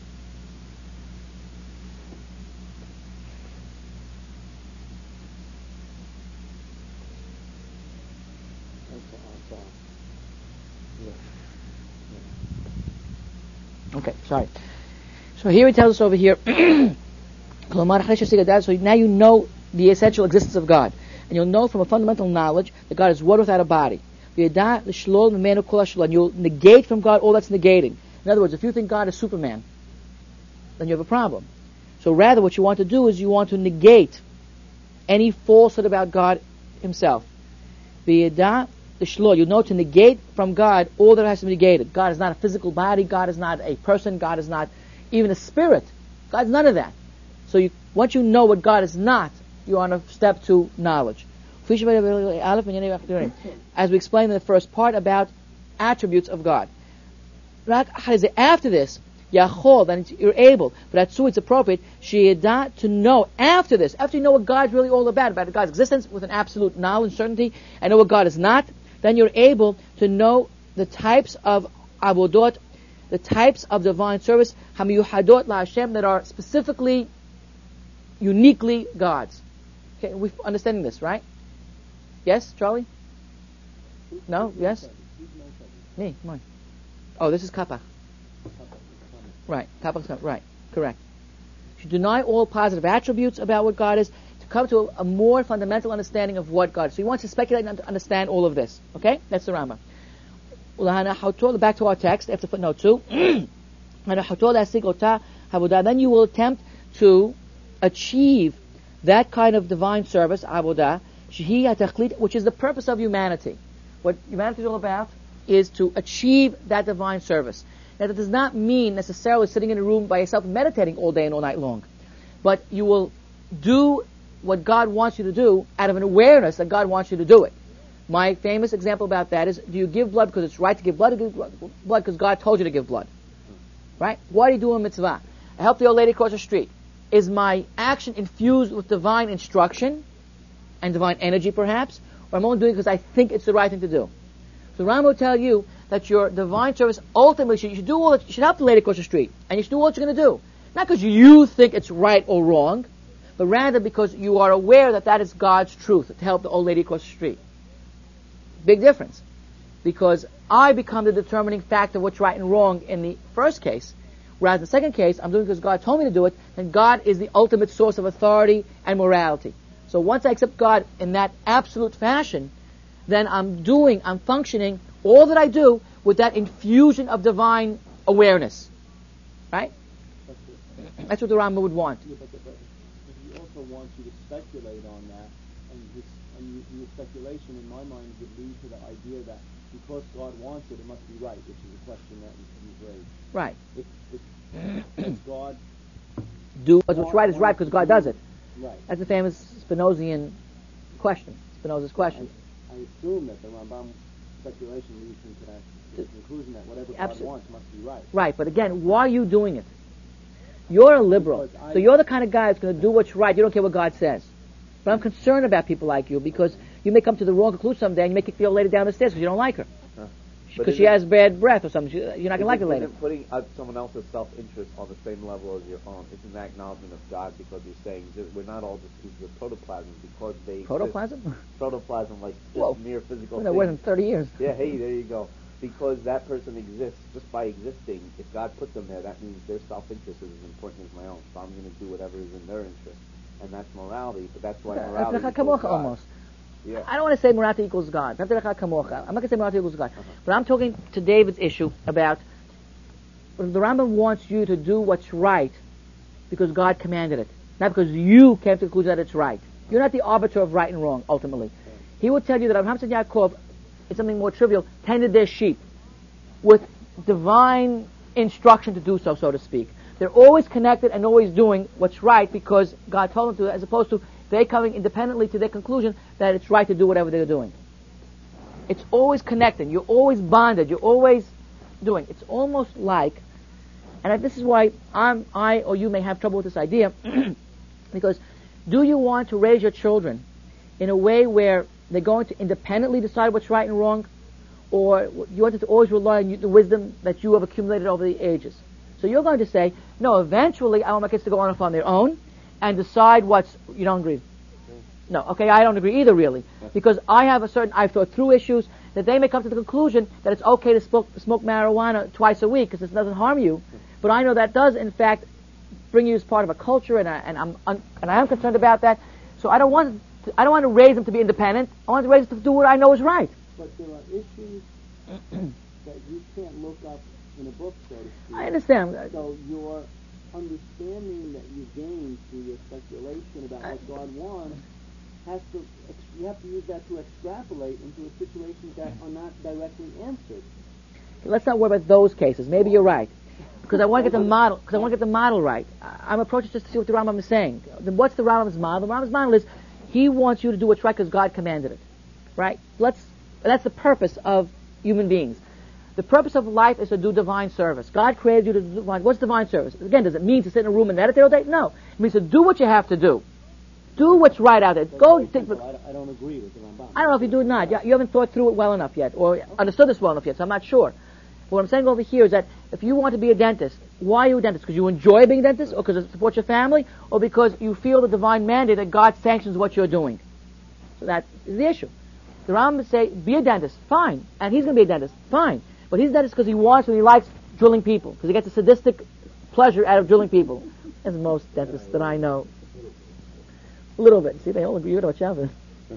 Okay, sorry. So here he tells us over here, so now you know the essential existence of God. And you'll know from a fundamental knowledge that God is word without a body. And you'll negate from God all that's negating. In other words, if you think God is Superman, then you have a problem. So rather what you want to do is you want to negate any falsehood about God himself. You know to negate from God all that has to be negated. God is not a physical body. God is not a person. God is not even a spirit. God's none of that. So once you know what God is not, you're on a step to knowledge. As we explained in the first part about attributes of God. After this, then you're able, but that's it's appropriate, to know after this, after you know what God's really all about God's existence with an absolute knowledge, certainty, and know what God is not, then you're able to know the types of abodot, the types of divine service, hamiyuhadot la Hashem, that are specifically, uniquely God's. Okay, we're understanding this, right? Yes, Charlie? No? Yes? Me, mine. Oh, this is Kapach. Right, Kapach, right, correct. You deny all positive attributes about what God is to come to a more fundamental understanding of what God is. So he wants to speculate and understand all of this. Okay? That's the Rambam. Back to our text, after footnote 2. Then you will attempt to achieve that kind of divine service, avodah, which is the purpose of humanity. What humanity is all about is to achieve that divine service. Now, that does not mean necessarily sitting in a room by yourself and meditating all day and all night long. But you will do what God wants you to do out of an awareness that God wants you to do it. My famous example about that is, do you give blood because it's right to give blood, or give blood because God told you to give blood? Right? Why do you do a mitzvah? I help the old lady across the street. Is my action infused with divine instruction and divine energy, perhaps? Or I'm only doing it because I think it's the right thing to do? So Ram will tell you that your divine service ultimately you should help the lady across the street, and you should do what you're going to do, not because you think it's right or wrong, but rather because you are aware that that is God's truth to help the old lady across the street. Big difference, because I become the determining factor of what's right and wrong in the first case, whereas in the second case I'm doing it because God told me to do it, and God is the ultimate source of authority and morality. So once I accept God in that absolute fashion, then I'm functioning all that I do with that infusion of divine awareness. Right? That's what the Rambam would want. Yeah, but he also wants you to speculate on that, and your speculation, in my mind, would lead to the idea that because God wants it, it must be right, which is a question that you've raised. Right. If God do what's right is right because God does it. Right. That's the famous Spinozian question. Spinoza's question. I assume that the Rambam speculation leads him to that conclusion that whatever God wants must be right. Right, but again, why are you doing it? You're a liberal, so you're the kind of guy that's going to do what's right. You don't care what God says. But I'm concerned about people like you because you may come to the wrong conclusion someday and you may kick the old lady down the stairs because you don't like her. Because she has bad breath or something. You're not going to like her later. Putting someone else's self-interest on the same level as your own, isn't that acknowledgement of God because you're saying that we're not all just pieces of protoplasm because they Protoplasm? Protoplasm, like just mere physical things. More than 30 years. Yeah, hey, there you go. Because that person exists, just by existing, if God put them there, that means their self-interest is as important as my own. So I'm going to do whatever is in their interest. And that's morality, but that's why morality equals God. Almost. Yeah. I don't want to say morality equals God. I'm not going to say morality equals God. But I'm talking to David's issue about the Rambam wants you to do what's right because God commanded it. Not because you came to the conclusion that it's right. You're not the arbiter of right and wrong, ultimately. He will tell you that Abraham and Yaakov, it's something more trivial, tended their sheep with divine instruction to do so, so to speak. They're always connected and always doing what's right because God told them to, as opposed to they coming independently to their conclusion that it's right to do whatever they're doing. It's always connecting. You're always bonded. You're always doing. It's almost like, and this is why I or you may have trouble with this idea, because do you want to raise your children in a way where they're going to independently decide what's right and wrong, or you want them to always rely on the wisdom that you have accumulated over the ages? So you're going to say, no, eventually I want my kids to go off on their own and decide what's... You don't agree? No, okay, I don't agree either, really. Because I've thought through issues that they may come to the conclusion that it's okay to smoke marijuana twice a week because it doesn't harm you. But I know that does, in fact, bring you as part of a culture, and I am concerned about that. So I don't want to raise them to be independent. I want to raise them to do what I know is right. But there are issues that you can't look up in a book, so to speak. I understand. So your understanding that you gain through your speculation about what God wants you have to use that to extrapolate into situations that are not directly answered. Let's not worry about those cases. Maybe you're right. Because I want to get the model. Because I want to get the model right. I'm approaching just to see what the Rambam is saying. What's the Rambam's model? The Rambam's model is he wants you to do what's right because God commanded it. Right? That's the purpose of human beings. The purpose of life is to do divine service. God created you to do divine. What's divine service? Again, does it mean to sit in a room and meditate all day? No. It means to do what you have to do. Do what's right out there. Go. I don't agree with the Rambam. I don't know if you do or not. You haven't thought through it well enough yet, or understood this well enough yet, so I'm not sure. But what I'm saying over here is that if you want to be a dentist, why are you a dentist? Because you enjoy being a dentist, or because it supports your family, or because you feel the divine mandate that God sanctions what you're doing? So that is the issue. The Rambam would say, be a dentist, fine. And he's going to be a dentist, fine. But he's a dentist because he wants and he likes drilling people, because he gets a sadistic pleasure out of drilling people. As most dentists that I know. A little bit. See, they all agree with what Shabbos.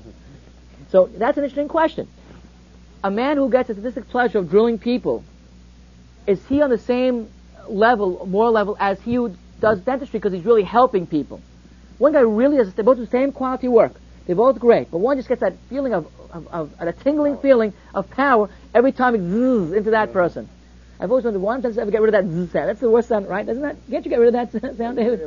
So that's an interesting question. A man who gets a sadistic pleasure of drilling people, is he on the same level, moral level, as he who does dentistry because he's really helping people? One guy really does, they both do the same quality work. They're both great. But one just gets that feeling of a tingling feeling of power every time it zzz into that person. I've always wondered, why does ever get rid of that zzz sound? That's the worst sound, right? Doesn't that? Can't you get rid of that sound, David?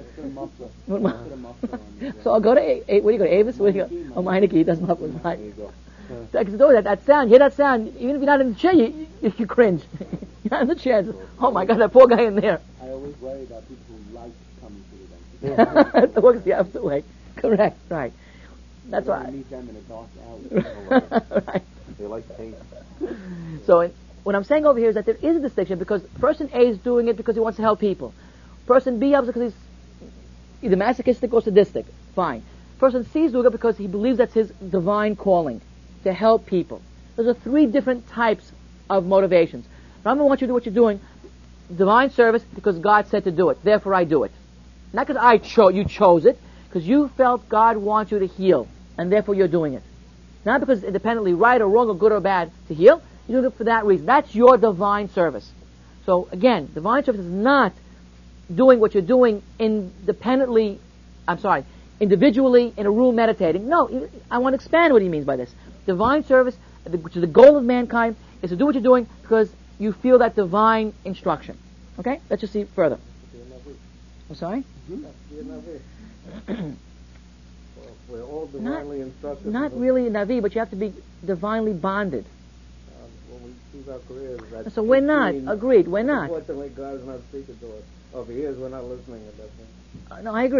So I'll go to, where do you go to Avis? Where do you go? Oh, Meineke does mufflers, right? That sound, hear that sound, even if you're not in the chair, you cringe. You're not in the chair. Oh my God, that poor guy in there. I always worry about people who like coming to the dentist. That works the opposite way. Correct, right. That's why. I meet them in a dark alley. Right. They like paint. So what I'm saying over here is that there is a distinction because person A is doing it because he wants to help people. Person B helps because he's either masochistic or sadistic. Fine. Person C is doing it because he believes that's his divine calling, to help people. Those are three different types of motivations. But I'm going to want you to do what you're doing. Divine service because God said to do it. Therefore I do it. Not because you chose it, because you felt God wants you to heal, and therefore you're doing it. Not because it's independently right or wrong or good or bad to heal. You're doing it for that reason. That's your divine service. So again, divine service is not doing what you're doing individually in a room meditating. No, I want to expand what he means by this. Divine service, which is the goal of mankind, is to do what you're doing because you feel that divine instruction. Okay? Let's just see further. I'm sorry? We're all divinely instructed. Not really a Navi, but you have to be divinely bonded. When we choose our careers, so we're not. Agreed, we're not. Unfortunately, God is not speaking to us. Or if he is, we're not listening at that point. No, I agree.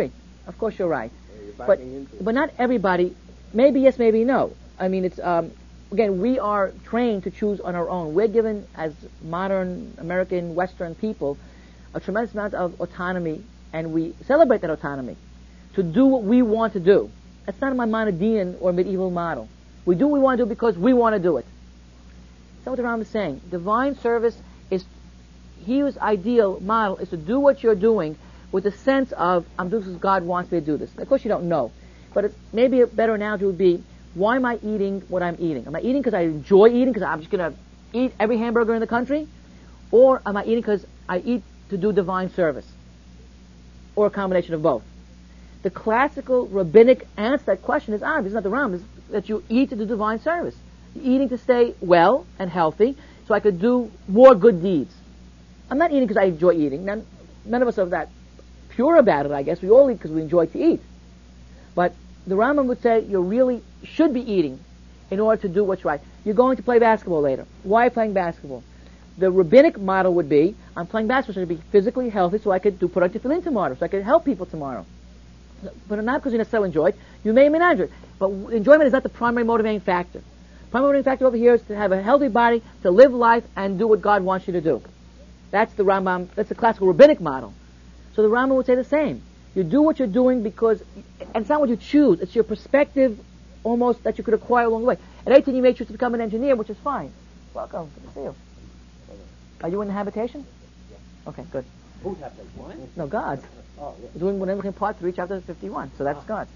Of course you're right. You're But backing into it. but not everybody. Maybe yes, maybe no. I mean, it's again, we are trained to choose on our own. We're given, as modern American Western people, a tremendous amount of autonomy, and we celebrate that autonomy to do what we want to do. That's not my Maimonidean or medieval model. We do what we want to do because we want to do it. That's what the Rambam is saying. Divine service is, his ideal model is to do what you're doing with the sense of, I'm doing this because God wants me to do this. Of course you don't know. But maybe a better analogy would be, why am I eating what I'm eating? Am I eating because I enjoy eating, because I'm just going to eat every hamburger in the country? Or am I eating because I eat to do divine service? Or a combination of both? The classical rabbinic answer to that question is obvious. It's not the Rambam. It's that you eat to do divine service. You're eating to stay well and healthy so I could do more good deeds. I'm not eating because I enjoy eating. None of us are that pure about it, I guess. We all eat because we enjoy to eat. But the Rambam would say you really should be eating in order to do what's right. You're going to play basketball later. Why are you playing basketball? The rabbinic model would be, I'm playing basketball so I could be physically healthy so I could do productive tefillin tomorrow, so I could help people tomorrow. But not because you necessarily enjoy it. You may or may not enjoy it. But enjoyment is not the primary motivating factor. Primary motivating factor over here is to have a healthy body, to live life, and do what God wants you to do. That's the Rambam, that's the classical rabbinic model. So the Rambam would say the same. You do what you're doing because, and it's not what you choose, it's your perspective almost that you could acquire along the way. At 18 you may choose to become an engineer, which is fine. Welcome, good to see you. Are you in the habitation? Okay, good. Who's habitation? Mine? No, God's. Oh, yeah. We're doing Whatever Part 3, Chapter 51, so that's God.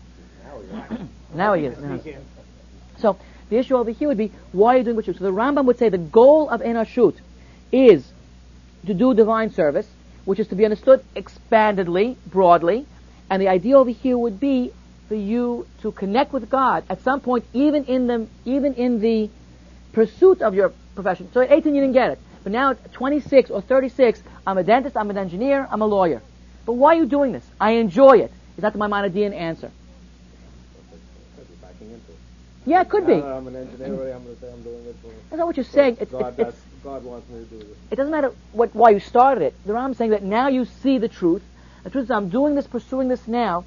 Now Now he is. So the issue over here would be, why are you doing what you do? So the Rambam would say the goal of Enashut is to do divine service, which is to be understood expandedly, broadly, and the idea over here would be for you to connect with God at some point, even in the pursuit of your profession. So at 18 you didn't get it, but now at 26 or 36, I'm a dentist, I'm an engineer, I'm a lawyer. But why are you doing this? I enjoy it. Is that the Maimonidean answer? Could be backing into it. Yeah, it could be. I'm an engineer, I'm going to say I'm doing it for... That's not what you're saying. God wants me to do this. It doesn't matter why you started it. The Rambam is saying that now you see the truth. The truth is I'm doing this, pursuing this now,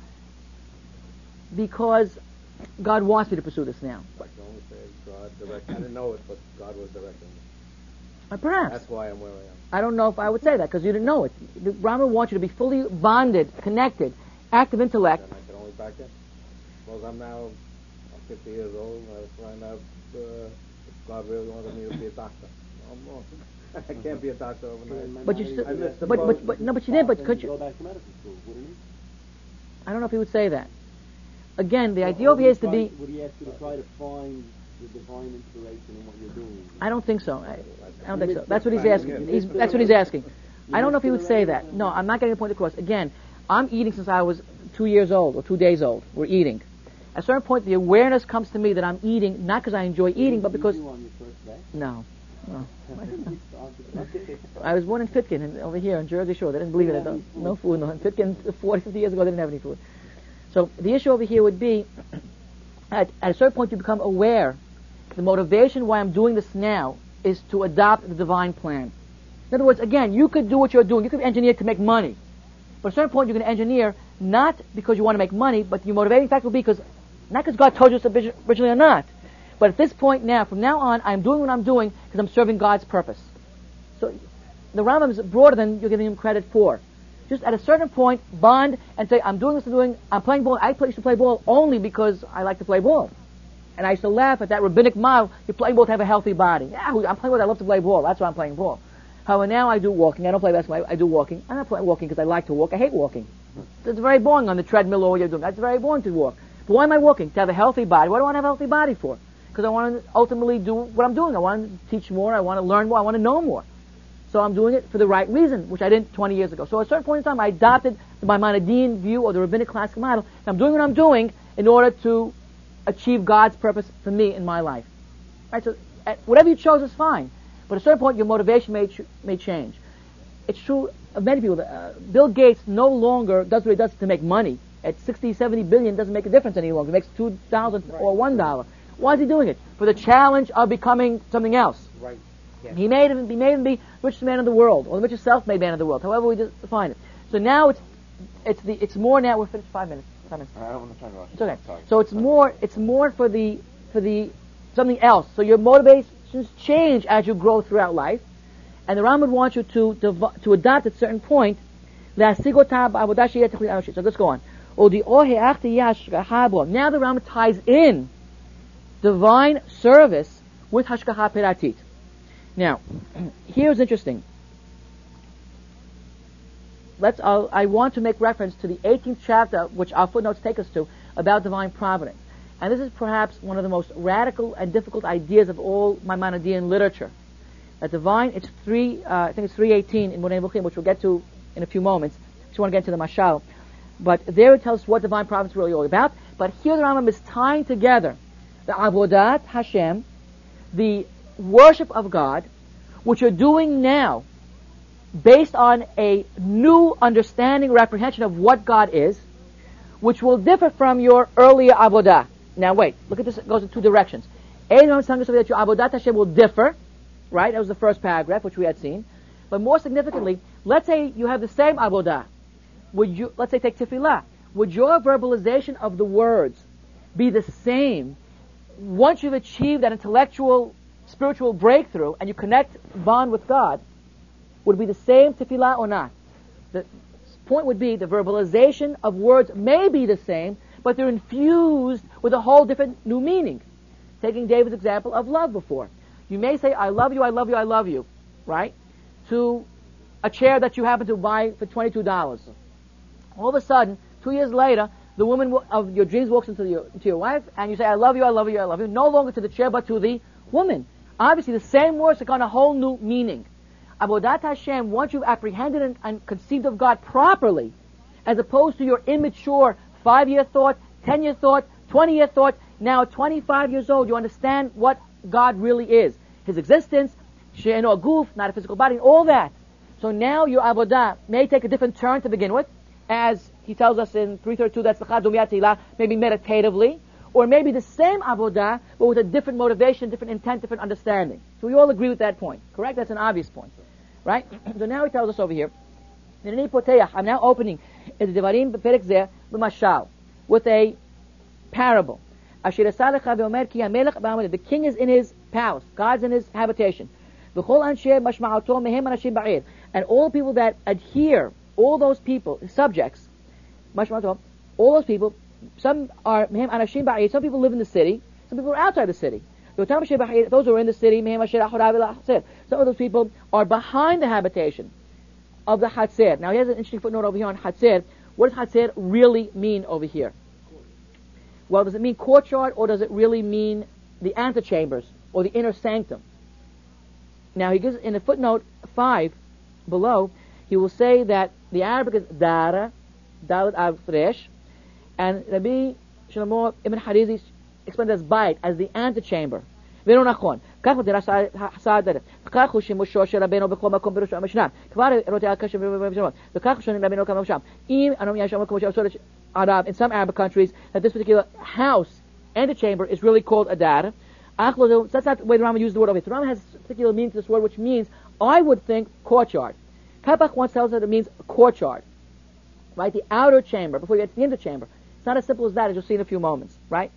because God wants me to pursue this now. I can only say God directed. I didn't know it, but God was directing me. Perhaps. That's why I'm where I am. I don't know if I would say that, because you didn't know it. The Rambam wants you to be fully bonded, connected, active intellect. And I can only back in. Well, I'm 50 years old, and I find out if God really wanted me to be a doctor. I'm wrong. I can't be a doctor overnight. But you still, I missed the but boat. no, but you did. But could Go you? back to medical school, wouldn't he? I don't know if he would say that. Again, the idea over here is to be. Would he ask you to try to find the divine inspiration in what you're doing? I don't think so. I don't think so. That's what he's asking. That's what he's asking. I don't know if he would say that. No, I'm not getting the point across. Again, I'm eating since I was 2 years old or 2 days old. We're eating. At a certain point, the awareness comes to me that I'm eating not because I enjoy eating, but because. You on your first day? No. I was born in Fitkin, over here in Jersey Shore. They didn't believe it. No food. No. In Fitkin, 40, 50 years ago, they didn't have any food. So the issue over here would be, at a certain point, you become aware. The motivation why I'm doing this now is to adopt the divine plan. In other words, again, you could do what you're doing. You could be engineered to make money. But at a certain point, you're going to engineer not because you want to make money, but your motivating factor will be not because God told you this originally or not. But at this point now, from now on, I'm doing what I'm doing because I'm serving God's purpose. So the Rambam is broader than you're giving him credit for. Just at a certain point, bond and say, I'm doing this, I'm playing ball. I used to play ball only because I like to play ball. And I used to laugh at that rabbinic model. You're playing ball to have a healthy body. Yeah, I'm playing ball. I love to play ball. That's why I'm playing ball. However, now I do walking. I don't play basketball. I do walking. I'm not playing walking because I like to walk. I hate walking. It's very boring on the treadmill or what you're doing. That's very boring to walk. But why am I walking? To have a healthy body. What do I want to have a healthy body for? Because I want to ultimately do what I'm doing. I want to teach more. I want to learn more. I want to know more. So I'm doing it for the right reason, which I didn't 20 years ago. So at a certain point in time, I adopted the Maimonidean view or the rabbinic classical model. And I'm doing what I'm doing in order to achieve God's purpose for me in my life. Right? So whatever you chose is fine. But at a certain point, your motivation may change. It's true of many people. Bill Gates no longer does what he does to make money. At 60, 70 billion, doesn't make a difference any longer. He makes $2 or $1. Why is he doing it? For the challenge of becoming something else. Right. Yes. He may even be the richest man in the world, or the richest self-made man in the world, however we define it. So now it's more now. We're finished 5 minutes. Come in. I don't want to talk about It's okay. So it's more for the something else. So your motivations change as you grow throughout life, and the Rambam wants you to adopt at a certain point. So let's go on. Now the Rambam ties in divine service with hashgacha peratit. Now, here's interesting. I want to make reference to the 18th chapter, which our footnotes take us to, about divine providence. And this is perhaps one of the most radical and difficult ideas of all Maimonidean literature. That divine, I think it's 318 in Moreh Nevuchim, which we'll get to in a few moments. If you want to get into the Mashal. But there it tells us what divine providence is really all about. But here the Rambam is tying together the Avodat Hashem, the worship of God, which you're doing now, based on a new understanding or apprehension of what God is, which will differ from your earlier avodah. Now wait, look at this, it goes in two directions. A, is telling us that your avodat Hashem will differ, right? That was the first paragraph, which we had seen. But more significantly, let's say you have the same avodah. Let's say take tefillah. Would your verbalization of the words be the same once you've achieved that intellectual, spiritual breakthrough and you bond with God? Would it be the same tefillah or not? The point would be the verbalization of words may be the same, but they're infused with a whole different new meaning. Taking David's example of love before. You may say, I love you, I love you, I love you, right? To a chair that you happen to buy for $22. All of a sudden, 2 years later, the woman of your dreams walks into your wife, and you say, I love you, I love you, I love you, no longer to the chair, but to the woman. Obviously, the same words take on a whole new meaning. Avodat Hashem, once you've apprehended and conceived of God properly, as opposed to your immature 5-year thought, 10-year thought, 20-year thought, now at 25 years old, you understand what God really is. His existence, she'eno guf, not a physical body, all that. So now your avodah may take a different turn to begin with, as he tells us in 332, that's the Chazon Yatzilah, maybe meditatively, or maybe the same avodah, but with a different motivation, different intent, different understanding. So we all agree with that point, correct? That's an obvious point, right? So now he tells us over here, I'm now opening the Devarim Perek Zeh b'mashal, with a parable. The king is in his palace, God's in his habitation. And all people that adhere, all those people, subjects, all those people, some are some people live in the city, some people are outside the city. Those who are in the city, some of those people are behind the habitation of the Hatzer. Now here's an interesting footnote over here on Hatzer. What does Hatzer really mean over here? Well, does it mean courtyard, or does it really mean the antechambers or the inner sanctum? Now he gives in the footnote 5 below, he will say that the Arabic is dara, dalet avresh, and Rabbi Shlomo Ibn Harizi explains as bait, as the antechamber. ולא נכון. כך מדרשה הסעדת. וכך הוא שימושו של רבנו בכל מקום בראש המשנה. כבר ראיתי הקשר ובמשנות. וכך שונים רבנו כמה שם. אם אנו יש מקום שעשו Arab, in some Arab countries, that this particular house, antechamber, is really called a dar. That's not the way the Rambam used the word over here. The Rambam has a particular meaning to this word, which means, I would think, courtyard. Kabach once tells us that it means courtyard. Right? The outer chamber, before you get to the inner chamber. It's not as simple as that, as you'll see in a few moments. Right?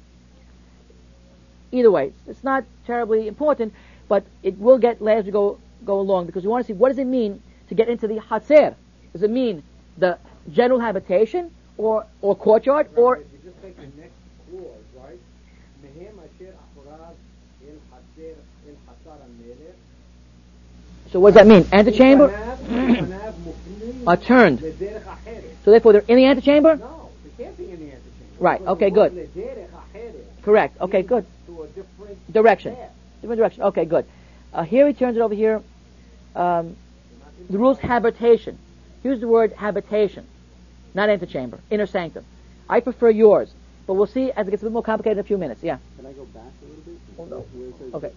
Either way, it's not terribly important, but it will get as we go along, because we want to see what does it mean to get into the Hatzer. Does it mean the general habitation, or courtyard, or... If you just take the next clause, right? So what does that mean? Antechamber? Are turned. So therefore they're in the antechamber? No, they can't be in the antechamber. Right, okay, good. Correct, okay, good. To a different Direction. path. Different direction, okay, good. Here he turns it over here. The rule's habitation. Use the word habitation, not antechamber, inner sanctum. I prefer yours, but we'll see as it gets a bit more complicated in a few minutes. Yeah. Can I go back a little bit? Oh, no. Where it says, Okay.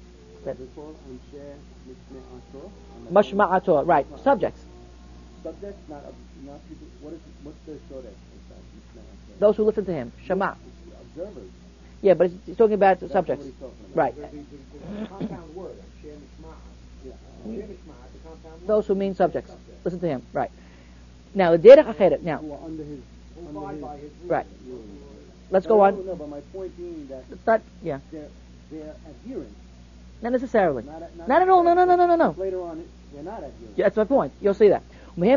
Mashma'ator, Mashma'ator, right. Subjects. Subjects, not people. What's the short exercise? Those who listen to him. Shema. Observers. Yeah, but he's talking about the subjects. What he's talking about. Right. The compound word, Shem Mishma'at. Shem Mishma'at, the compound word. Those who mean subjects. Listen to him. Right. Now, the Derech Acheret. Now, Who are under his abide by his Right. Let's go on. No, but my point being that It's not, yeah. they're adherent. Not necessarily. Not at all. No. Later on, they're not adherent. Yeah, that's my point. You'll see that.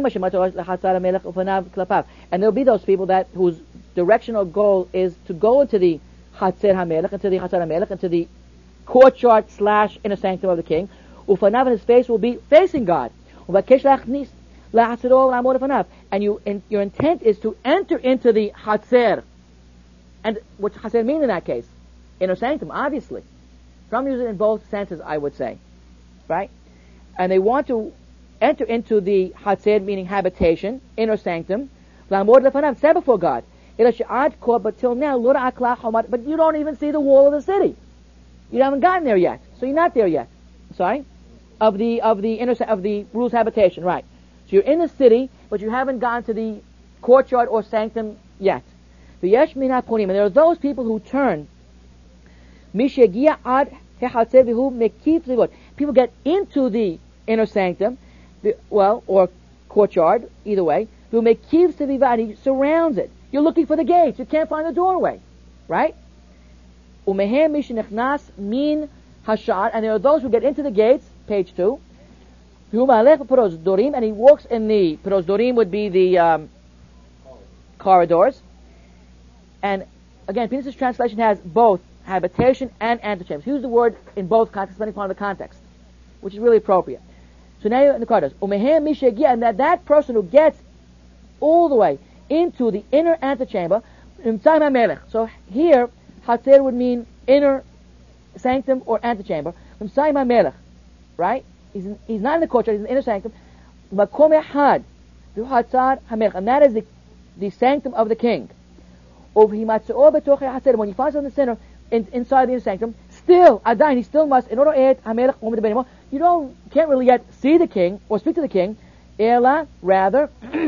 And there'll be those people whose directional goal is to go into the Hatzer HaMelech, into the Hatzer HaMelech, into the courtyard / inner sanctum of the king. And his face will be facing God. And your intent is to enter into the Hatzer. And what Hatzer mean in that case? Inner sanctum, obviously. Some use it in both senses, I would say. Right? And they want to enter into the Hatzer, meaning habitation, inner sanctum, stand before God. But till now, but you don't even see the wall of the city. You haven't gotten there yet, so you're not there yet. Sorry, of the rules habitation, right? So you're in the city, but you haven't gone to the courtyard or sanctum yet. And there are those people who turn. People get into the inner sanctum, or courtyard, either way. He surrounds it. You're looking for the gates. You can't find the doorway, right? And there are those who get into the gates, page 2. And he walks in the Prosdorim would be the corridors. And again, Pinchas's translation has both habitation and antechambers. He used the word in both contexts, depending upon the context, which is really appropriate. So now you're in the corridors. And that person who gets all the way into the inner antechamber, so here, Hatzer would mean inner sanctum or antechamber. Right? He's not in the courtyard, he's in the inner sanctum. And that is the sanctum of the king. When you find himself in the center, inside the inner sanctum, he still must, in order to you can't really yet see the king or speak to the king. Rather,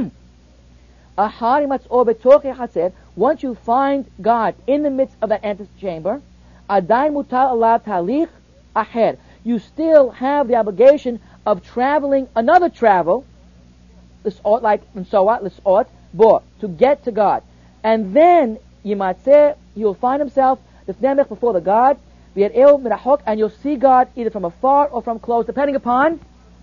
once you find God in the midst of that antechamber, you still have the obligation of traveling another travel, to get to God. And then you'll find himself before the God, and you'll see God either from afar or from close, depending upon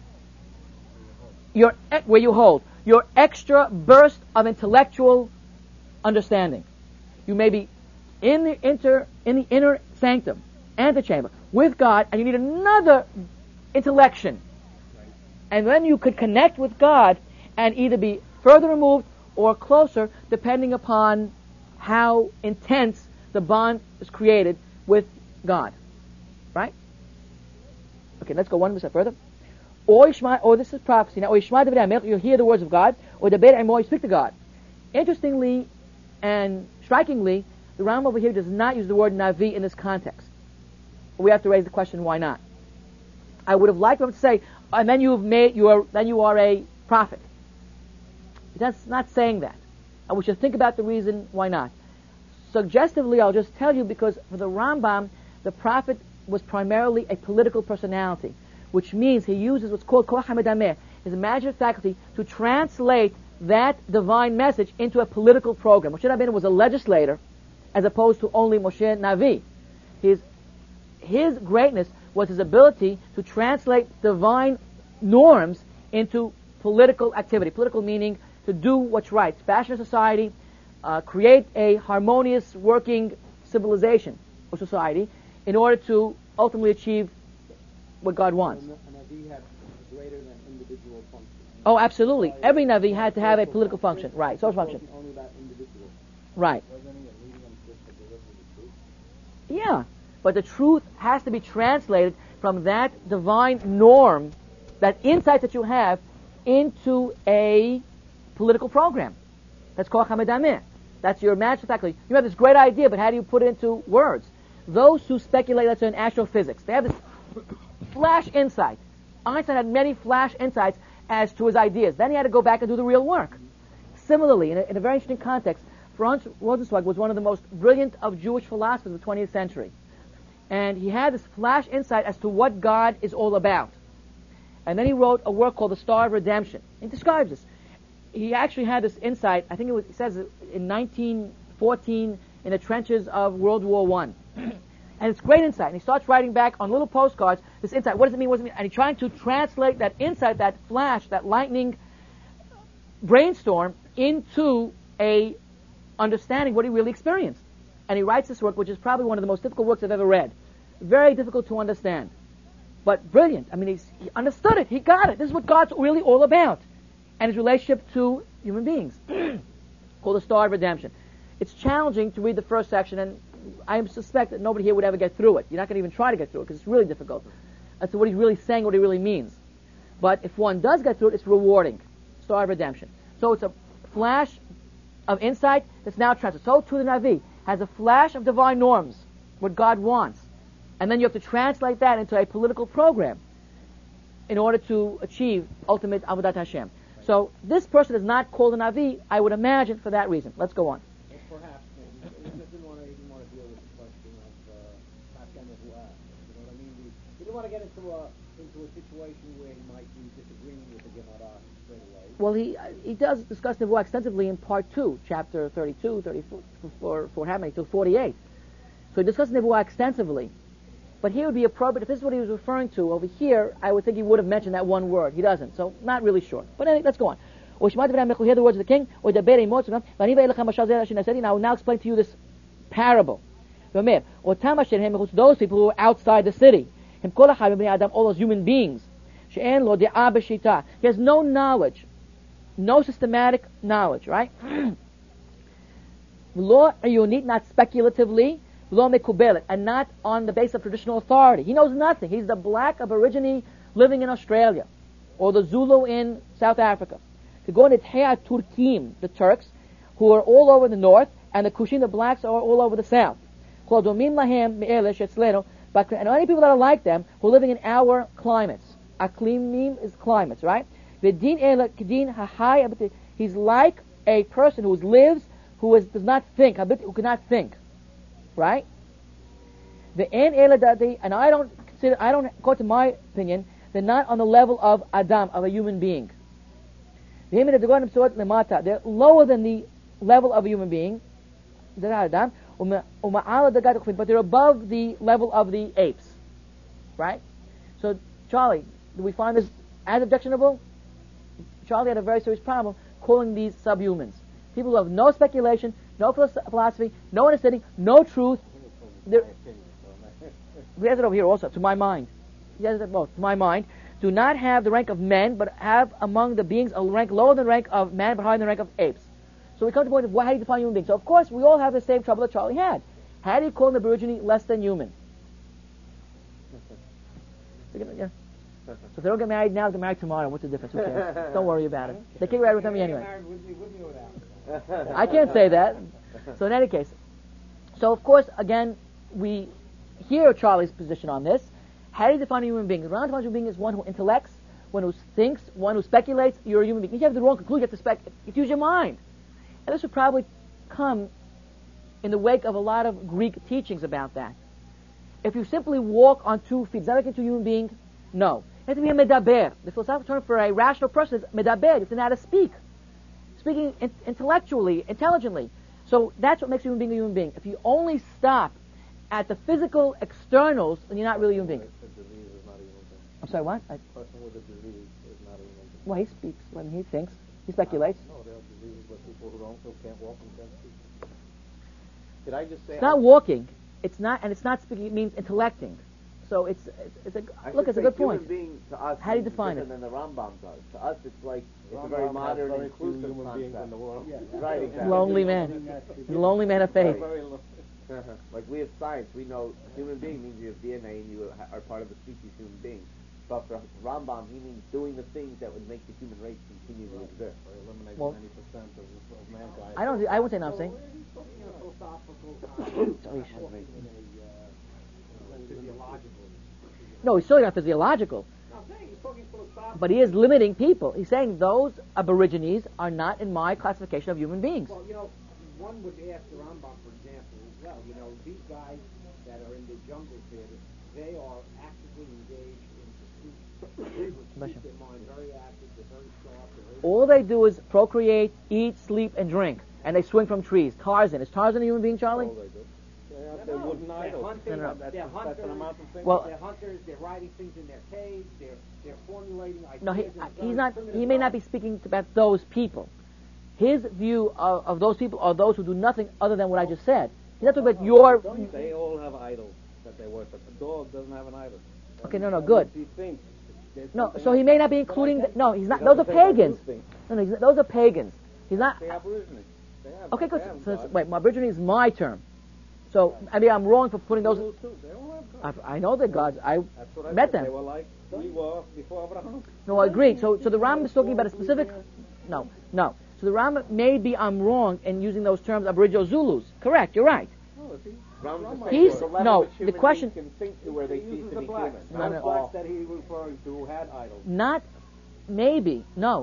where you hold your extra burst of intellectual understanding. You may be in the inner sanctum, antechamber, with God, and you need another intellection. And then you could connect with God and either be further removed or closer, depending upon how intense the bond is created with God. Right? Okay, let's go one step further. Or this is prophecy. Now, you hear the words of God, or you speak to God. Interestingly and strikingly, the Rambam over here does not use the word Navi in this context. We have to raise the question, why not? I would have liked him to say, and then you are a prophet. That's not saying that. And we should think about the reason why not. Suggestively, I'll just tell you, because for the Rambam, the prophet was primarily a political personality, which means he uses what's called Koach HaMedameh, his imaginative faculty, to translate that divine message into a political program. Moshe Rabbeinu was a legislator, as opposed to only Moshe Navi. His greatness was his ability to translate divine norms into political activity. Political meaning to do what's right, fashion a society, create a harmonious working civilization or society in order to ultimately achieve what God wants. And Navi had greater than individual function. Oh, absolutely. Every Navi had to have a political function. Right, social function. Only about individual. Right. Wasn't he a medium just to deliver the truth? Yeah, but the truth has to be translated from that divine norm, that insight that you have, into a political program. That's called Hamedameh. That's your imaginative faculty. You have this great idea, but how do you put it into words? Those who speculate, let's say, in astrophysics, they have this flash insight. Einstein had many flash insights as to his ideas. Then he had to go back and do the real work. Similarly, in a very interesting context, Franz Rosenzweig was one of the most brilliant of Jewish philosophers of the 20th century. And he had this flash insight as to what God is all about. And then he wrote a work called The Star of Redemption. He describes this. he actually had this insight. I think it says in 1914 in the trenches of World War I. And it's great insight. And he starts writing back on little postcards this insight. What does it mean? What does it mean? And he's trying to translate that insight, that flash, that lightning brainstorm into a understanding what he really experienced. And he writes this work, which is probably one of the most difficult works I've ever read. Very difficult to understand, but brilliant. I mean, he understood it. He got it. This is what God's really all about. And his relationship to human beings, called the Star of Redemption. It's challenging to read the first section, and I suspect that nobody here would ever get through it. You're not going to even try to get through it, because it's really difficult as to what he's really saying, what he really means. But if one does get through it, it's rewarding. Star of Redemption. So it's a flash of insight that's now transferred. So too the Navi has a flash of divine norms, what God wants. And then you have to translate that into a political program in order to achieve ultimate Avodat Hashem. So this person is not called a Navi, I would imagine, for that reason. Let's go on. Perhaps, maybe. I didn't want to deal with the question of Hashem of Nevuah. You know what I mean? We didn't want to get into a situation where he might be disagreeing with the Gemara straight away. Well, he does discuss Nevuah extensively in part 2, chapter 32, 34, for how many? Till 48. So he discusses Nevuah extensively. But here would be appropriate, if this is what he was referring to over here, I would think he would have mentioned that one word. He doesn't, so not really sure. But anyway, let's go on. Hear the words of the king, and I will now explain to you this parable. Those people who are outside the city, all those human beings, he has no knowledge, no systematic knowledge, right? Not speculatively, and not on the basis of traditional authority. He knows nothing. He's the black aborigine living in Australia, or the Zulu in South Africa. To go into Turkim, the Turks, who are all over the north, and the Kushin, the blacks, are all over the south. And any people that are like them, who are living in our climates. Aklimim is climates, right? He's like a person who lives, does not think, who cannot think. Right? And I don't, according to my opinion, they're not on the level of Adam, of a human being. They're lower than the level of a human being, but they're above the level of the apes. Right? So, Charlie, do we find this as objectionable? Charlie had a very serious problem calling these subhumans. People who have no speculation, no philosophy, no understanding, no truth. He has it over here also, to my mind. He has it both, to my mind. Do not have the rank of men, but have among the beings a rank lower than the rank of man, but higher than the rank of apes. So we come to the point of how do you define human beings? So of course we all have the same trouble that Charlie had. How do you call an aborigine less than human? Yeah. So if they don't get married now, they'll get married tomorrow. What's the difference? Who cares? Don't worry about it. They can't get married with me anyway. I can't say that. So in any case, so of course, again, we hear Charlie's position on this. How do you define a human being? A human being is one who intellects, one who thinks, one who speculates. You're a human being. If you have the wrong conclusion, you have to use your mind. And this would probably come in the wake of a lot of Greek teachings about that. If you simply walk on 2 feet, does that make you a human being? No. You have to be a medaber. The philosophical term for a rational person is medaber. You have to know how to speak. Speaking intellectually, intelligently. So that's what makes a human being a human being. If you only stop at the physical externals, then you're not really a human being. I'm sorry, what? A person with a disease is not a human being. Well, he speaks when he thinks. He speculates. No, there are diseases where people who can't walk and can't speak. Did I just say... It's not walking. It's not speaking. It means intellecting. So it's a good point. Human being to us, how do you define it? Than the Rambam does. To us, it's like it's a very modern, inclusive human beings concept. in the world. Yeah. Right, exactly. Lonely man. The lonely man of faith. Like we have science, we know human being means you have DNA and you are part of the species human being. But for Rambam, he means doing the things that would make the human race continue to exist. Or eliminate 90% of mankind. I wouldn't say nothing. No, he's certainly not physiological. But he is limiting people. He's saying those aborigines are not in my classification of human beings. Well, one would ask the Rambam, for example, as well. These guys that are in the jungles here, they are actively engaged in keep their mind very active, they're very sharp. All they do is procreate, eat, sleep, and drink. And they swing from trees. Tarzan. Is Tarzan a human being, Charlie? All they do. They have their wooden idols. Hunting, No. they're hunters. That's an amount of things. Well, They're hunters. They're writing things in their caves. They're formulating ideas. No, in he's very not. primitive He may not be ways. speaking about those people. His view of those people are those who do nothing other than what I just said. He's not talking about your. They all have idols that they worship. A dog doesn't have an idol. Okay, no, good. He thinks there's No, something so he like may that. not be including. No, he's not. He Those are doesn't say what you pagans. think. No, those are pagans. He's not. The Aborigines. They have. Okay, they good. have So, God. wait, Aborigine is my term. So I mean, I'm wrong for putting those. Zulus too. They all have gods. I know the gods. I That's what I met said. them. They were like we were before Abraham. No, I agree. So the Rambam is talking about a specific. No. So the Rambam, maybe I'm wrong in using those terms, Aboriginal Zulus. Correct. You're right. No, is he? He's- The level no, which the human question- beings can think to where they He cease uses to the be blacks. human. Those blacks that he was referring to who had idols. Not maybe. No.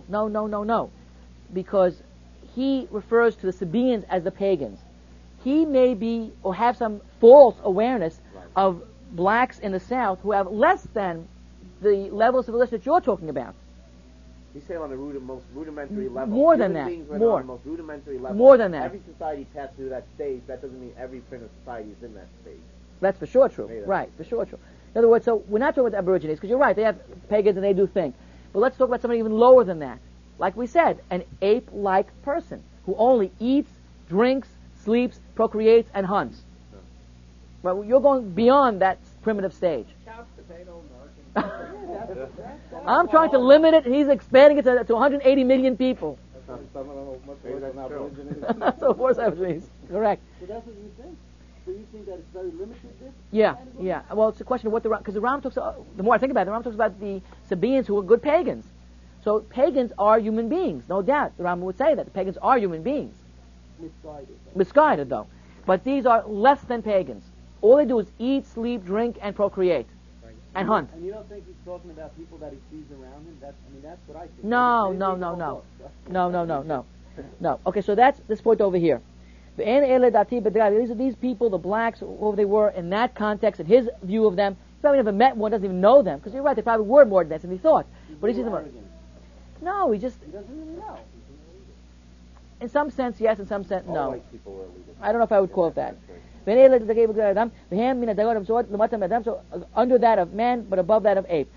Because he refers to the Sabaeans as the pagans. He may be or have some false awareness of blacks in the South who have less than the level of civilization that you're talking about. He's saying on the most rudimentary level. More than Human that. beings were More. on the most rudimentary level. More than that. Every society passed through that stage. That doesn't mean every primitive society is in that stage. That's for sure true. Maybe that's Right, for sure true. In other words, so we're not talking about the Aborigines, because you're right, they have pagans and they do think. But let's talk about somebody even lower than that. Like we said, an ape-like person who only eats, drinks, sleeps, procreates, and hunts. Well, you're going beyond that primitive stage. Couch potato, American. I'm trying to limit it, and he's expanding it to 180 million people. Some of them are much worse than Aborigines. So, of course, Aborigines. Correct. So that's what you think? So you think that it's very limited, this? Yeah. Well, it's a question of what because the Ram talks. The more I think about it, the Ram talks about the Sabaeans who are good pagans. So pagans are human beings, no doubt. The Ram would say that the pagans are human beings. Misguided though, but these are less than pagans. All they do is eat, sleep, drink, and procreate, and hunt. And you don't think he's talking about people that he sees around him? That's what I think. No. Okay, so that's this point over here. These people, the blacks, whoever they were in that context, in his view of them, he probably never met one, doesn't even know them, because you're right, they probably were more than that than he thought. But he sees them. No, he just. He doesn't even know. In some sense, yes. In some sense, All no. white people were illegal. I don't know if I would call it that. So under that of man, but above that of ape.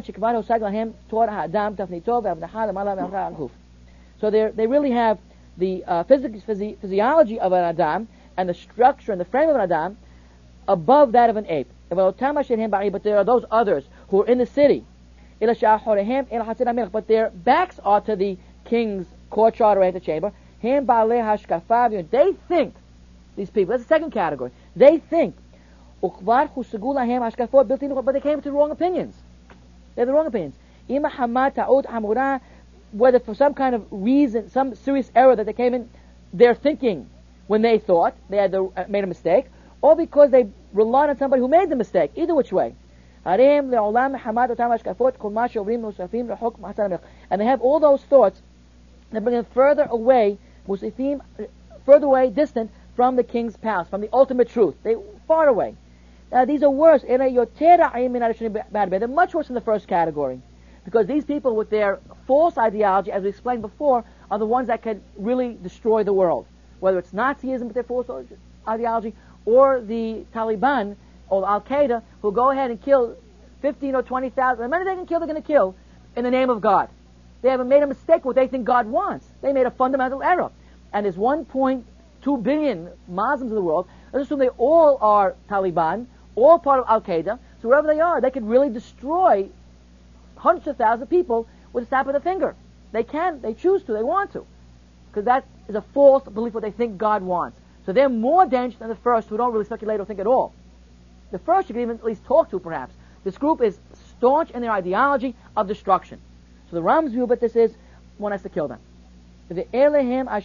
So they really have the physiology of an Adam and the structure and the frame of an Adam above that of an ape. But there are those others who are in the city. But their backs are to the king's courtyard or antechamber. They think, these people, that's the second category. They think, but they came to the wrong opinions. They have the wrong opinions. Whether for some kind of reason, some serious error that they came in their thinking when they thought they had made a mistake, or because they relied on somebody who made the mistake. Either which way. And they have all those thoughts that bring them further away, distant from the king's palace, from the ultimate truth. They far away. These are worse. They're much worse than the first category. Because these people with their false ideology, as we explained before, are the ones that can really destroy the world. Whether it's Nazism with their false ideology, or the Taliban, or Al-Qaeda, who go ahead and kill 15 or 20,000. The many they can kill, they're going to kill in the name of God. They haven't made a mistake what they think God wants. They made a fundamental error. And there's 1.2 billion Muslims in the world. Let's assume they all are Taliban, all part of Al-Qaeda. So wherever they are, they could really destroy hundreds of thousands of people with a snap of the finger. They can, they choose to, they want to. Because that is a false belief what they think God wants. So they're more dangerous than the first who don't really speculate or think at all. The first you can even at least talk to perhaps. This group is staunch in their ideology of destruction. So the Ram's view about this is one has to kill them. Sometimes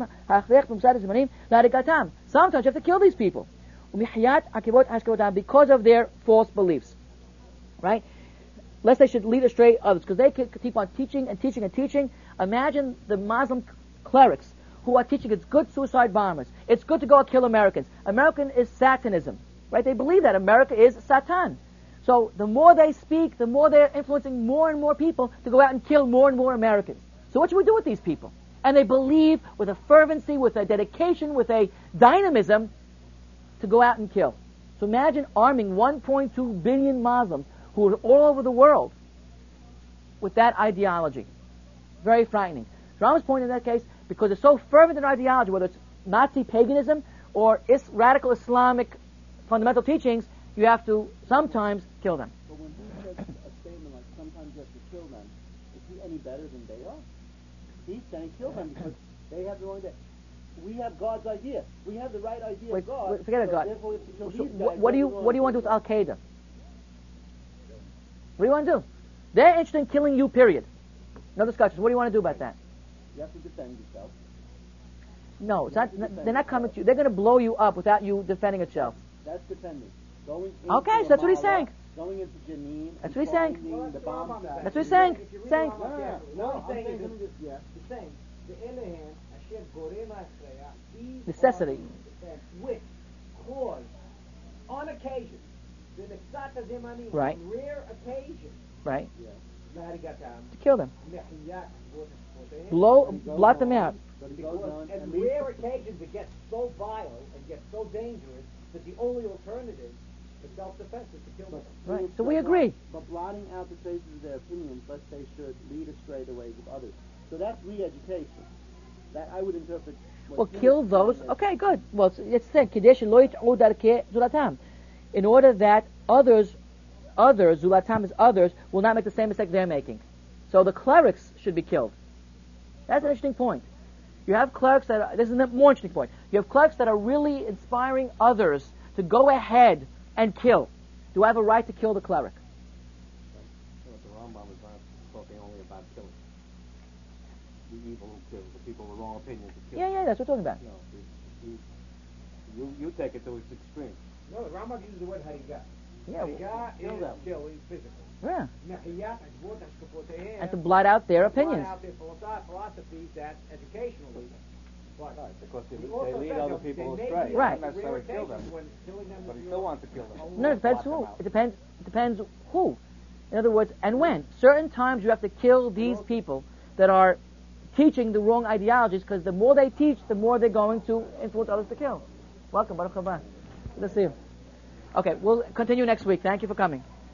you have to kill these people because of their false beliefs. Right? Lest they should lead astray others, because they could keep on teaching and teaching and teaching. Imagine the Muslim clerics who are teaching it's good suicide bombers. It's good to go kill Americans. American is Satanism. Right? They believe that America is Satan. So the more they speak, the more they're influencing more and more people to go out and kill more and more Americans. So what should we do with these people? And they believe with a fervency, with a dedication, with a dynamism to go out and kill. So imagine arming 1.2 billion Muslims who are all over the world with that ideology. Very frightening. Rambam's point in that case, because it's so fervent an ideology, whether it's Nazi paganism or radical Islamic fundamental teachings, you have to sometimes kill them. But when he says a statement like sometimes you have to kill them, is he any better than they are? He's saying kill them because they have the wrong idea. We have God's idea. We have the right idea of God. Forget so God. Therefore we have to kill So these guys. what do you want to do with Al Qaeda? What do you want to do? They're interested in killing you. Period. No discussions. What do you want to do about that? You have to defend yourself. No, it's not. They're not coming to you. They're going to blow you up without you defending yourself. That's defending. Going Okay, into so that's what he's Ramallah, saying. Going into Jenin. That's what he's saying. finding the bomb. That's what he's saying. Saying. No, I'm saying is he's saying the Elohem Hashem Gorem Asreya, these Necessity. which cause on occasion the Nexata Zemanim Right. on rare occasion Right. Naharigatam To kill them. Mechiyat Blot them out. But he goes on and and rare occasions it gets so vile and gets so dangerous that the only alternative for self-defense is to kill them. Right. So we agree. But blotting out the traces of their opinions, lest they should lead astray the ways of others. So that's re-education. That I would interpret. Well, kill those. Okay, good. Well, it's said Kadesh lo yit'u darkei zulatam, in order that others, zulatam is others, will not make the same mistake they're making. So the clerics should be killed. That's an interesting point. You have clerics that this is a more interesting point. You have clerics that are really inspiring others to go ahead and kill. Do I have a right to kill the cleric? The Rambam is not talking only about killing. The evil who kills, the people with wrong opinions who kill. Yeah, that's what we're talking about. No, you take it to its extreme. No, the Rambam uses the word Harigah. Yeah. Harigah Kill is them. killing physically. Yeah. Mechiyat Ashvot Ashkapotehem. And to blot out their opinions. Blot out their philosophies, that's educationally. But Because he they also lead says other that people they may astray. be Right. Not necessarily rare kill them, occasions when killing them but is he still real. wants to kill them. No, it depends Blot them who. out. It depends who. In other words, and when. Certain times you have to kill these people that are teaching the wrong ideologies, because the more they teach, the more they're going to influence others to kill. Welcome, Baruch Haba. Good to see you. Okay, we'll continue next week. Thank you for coming.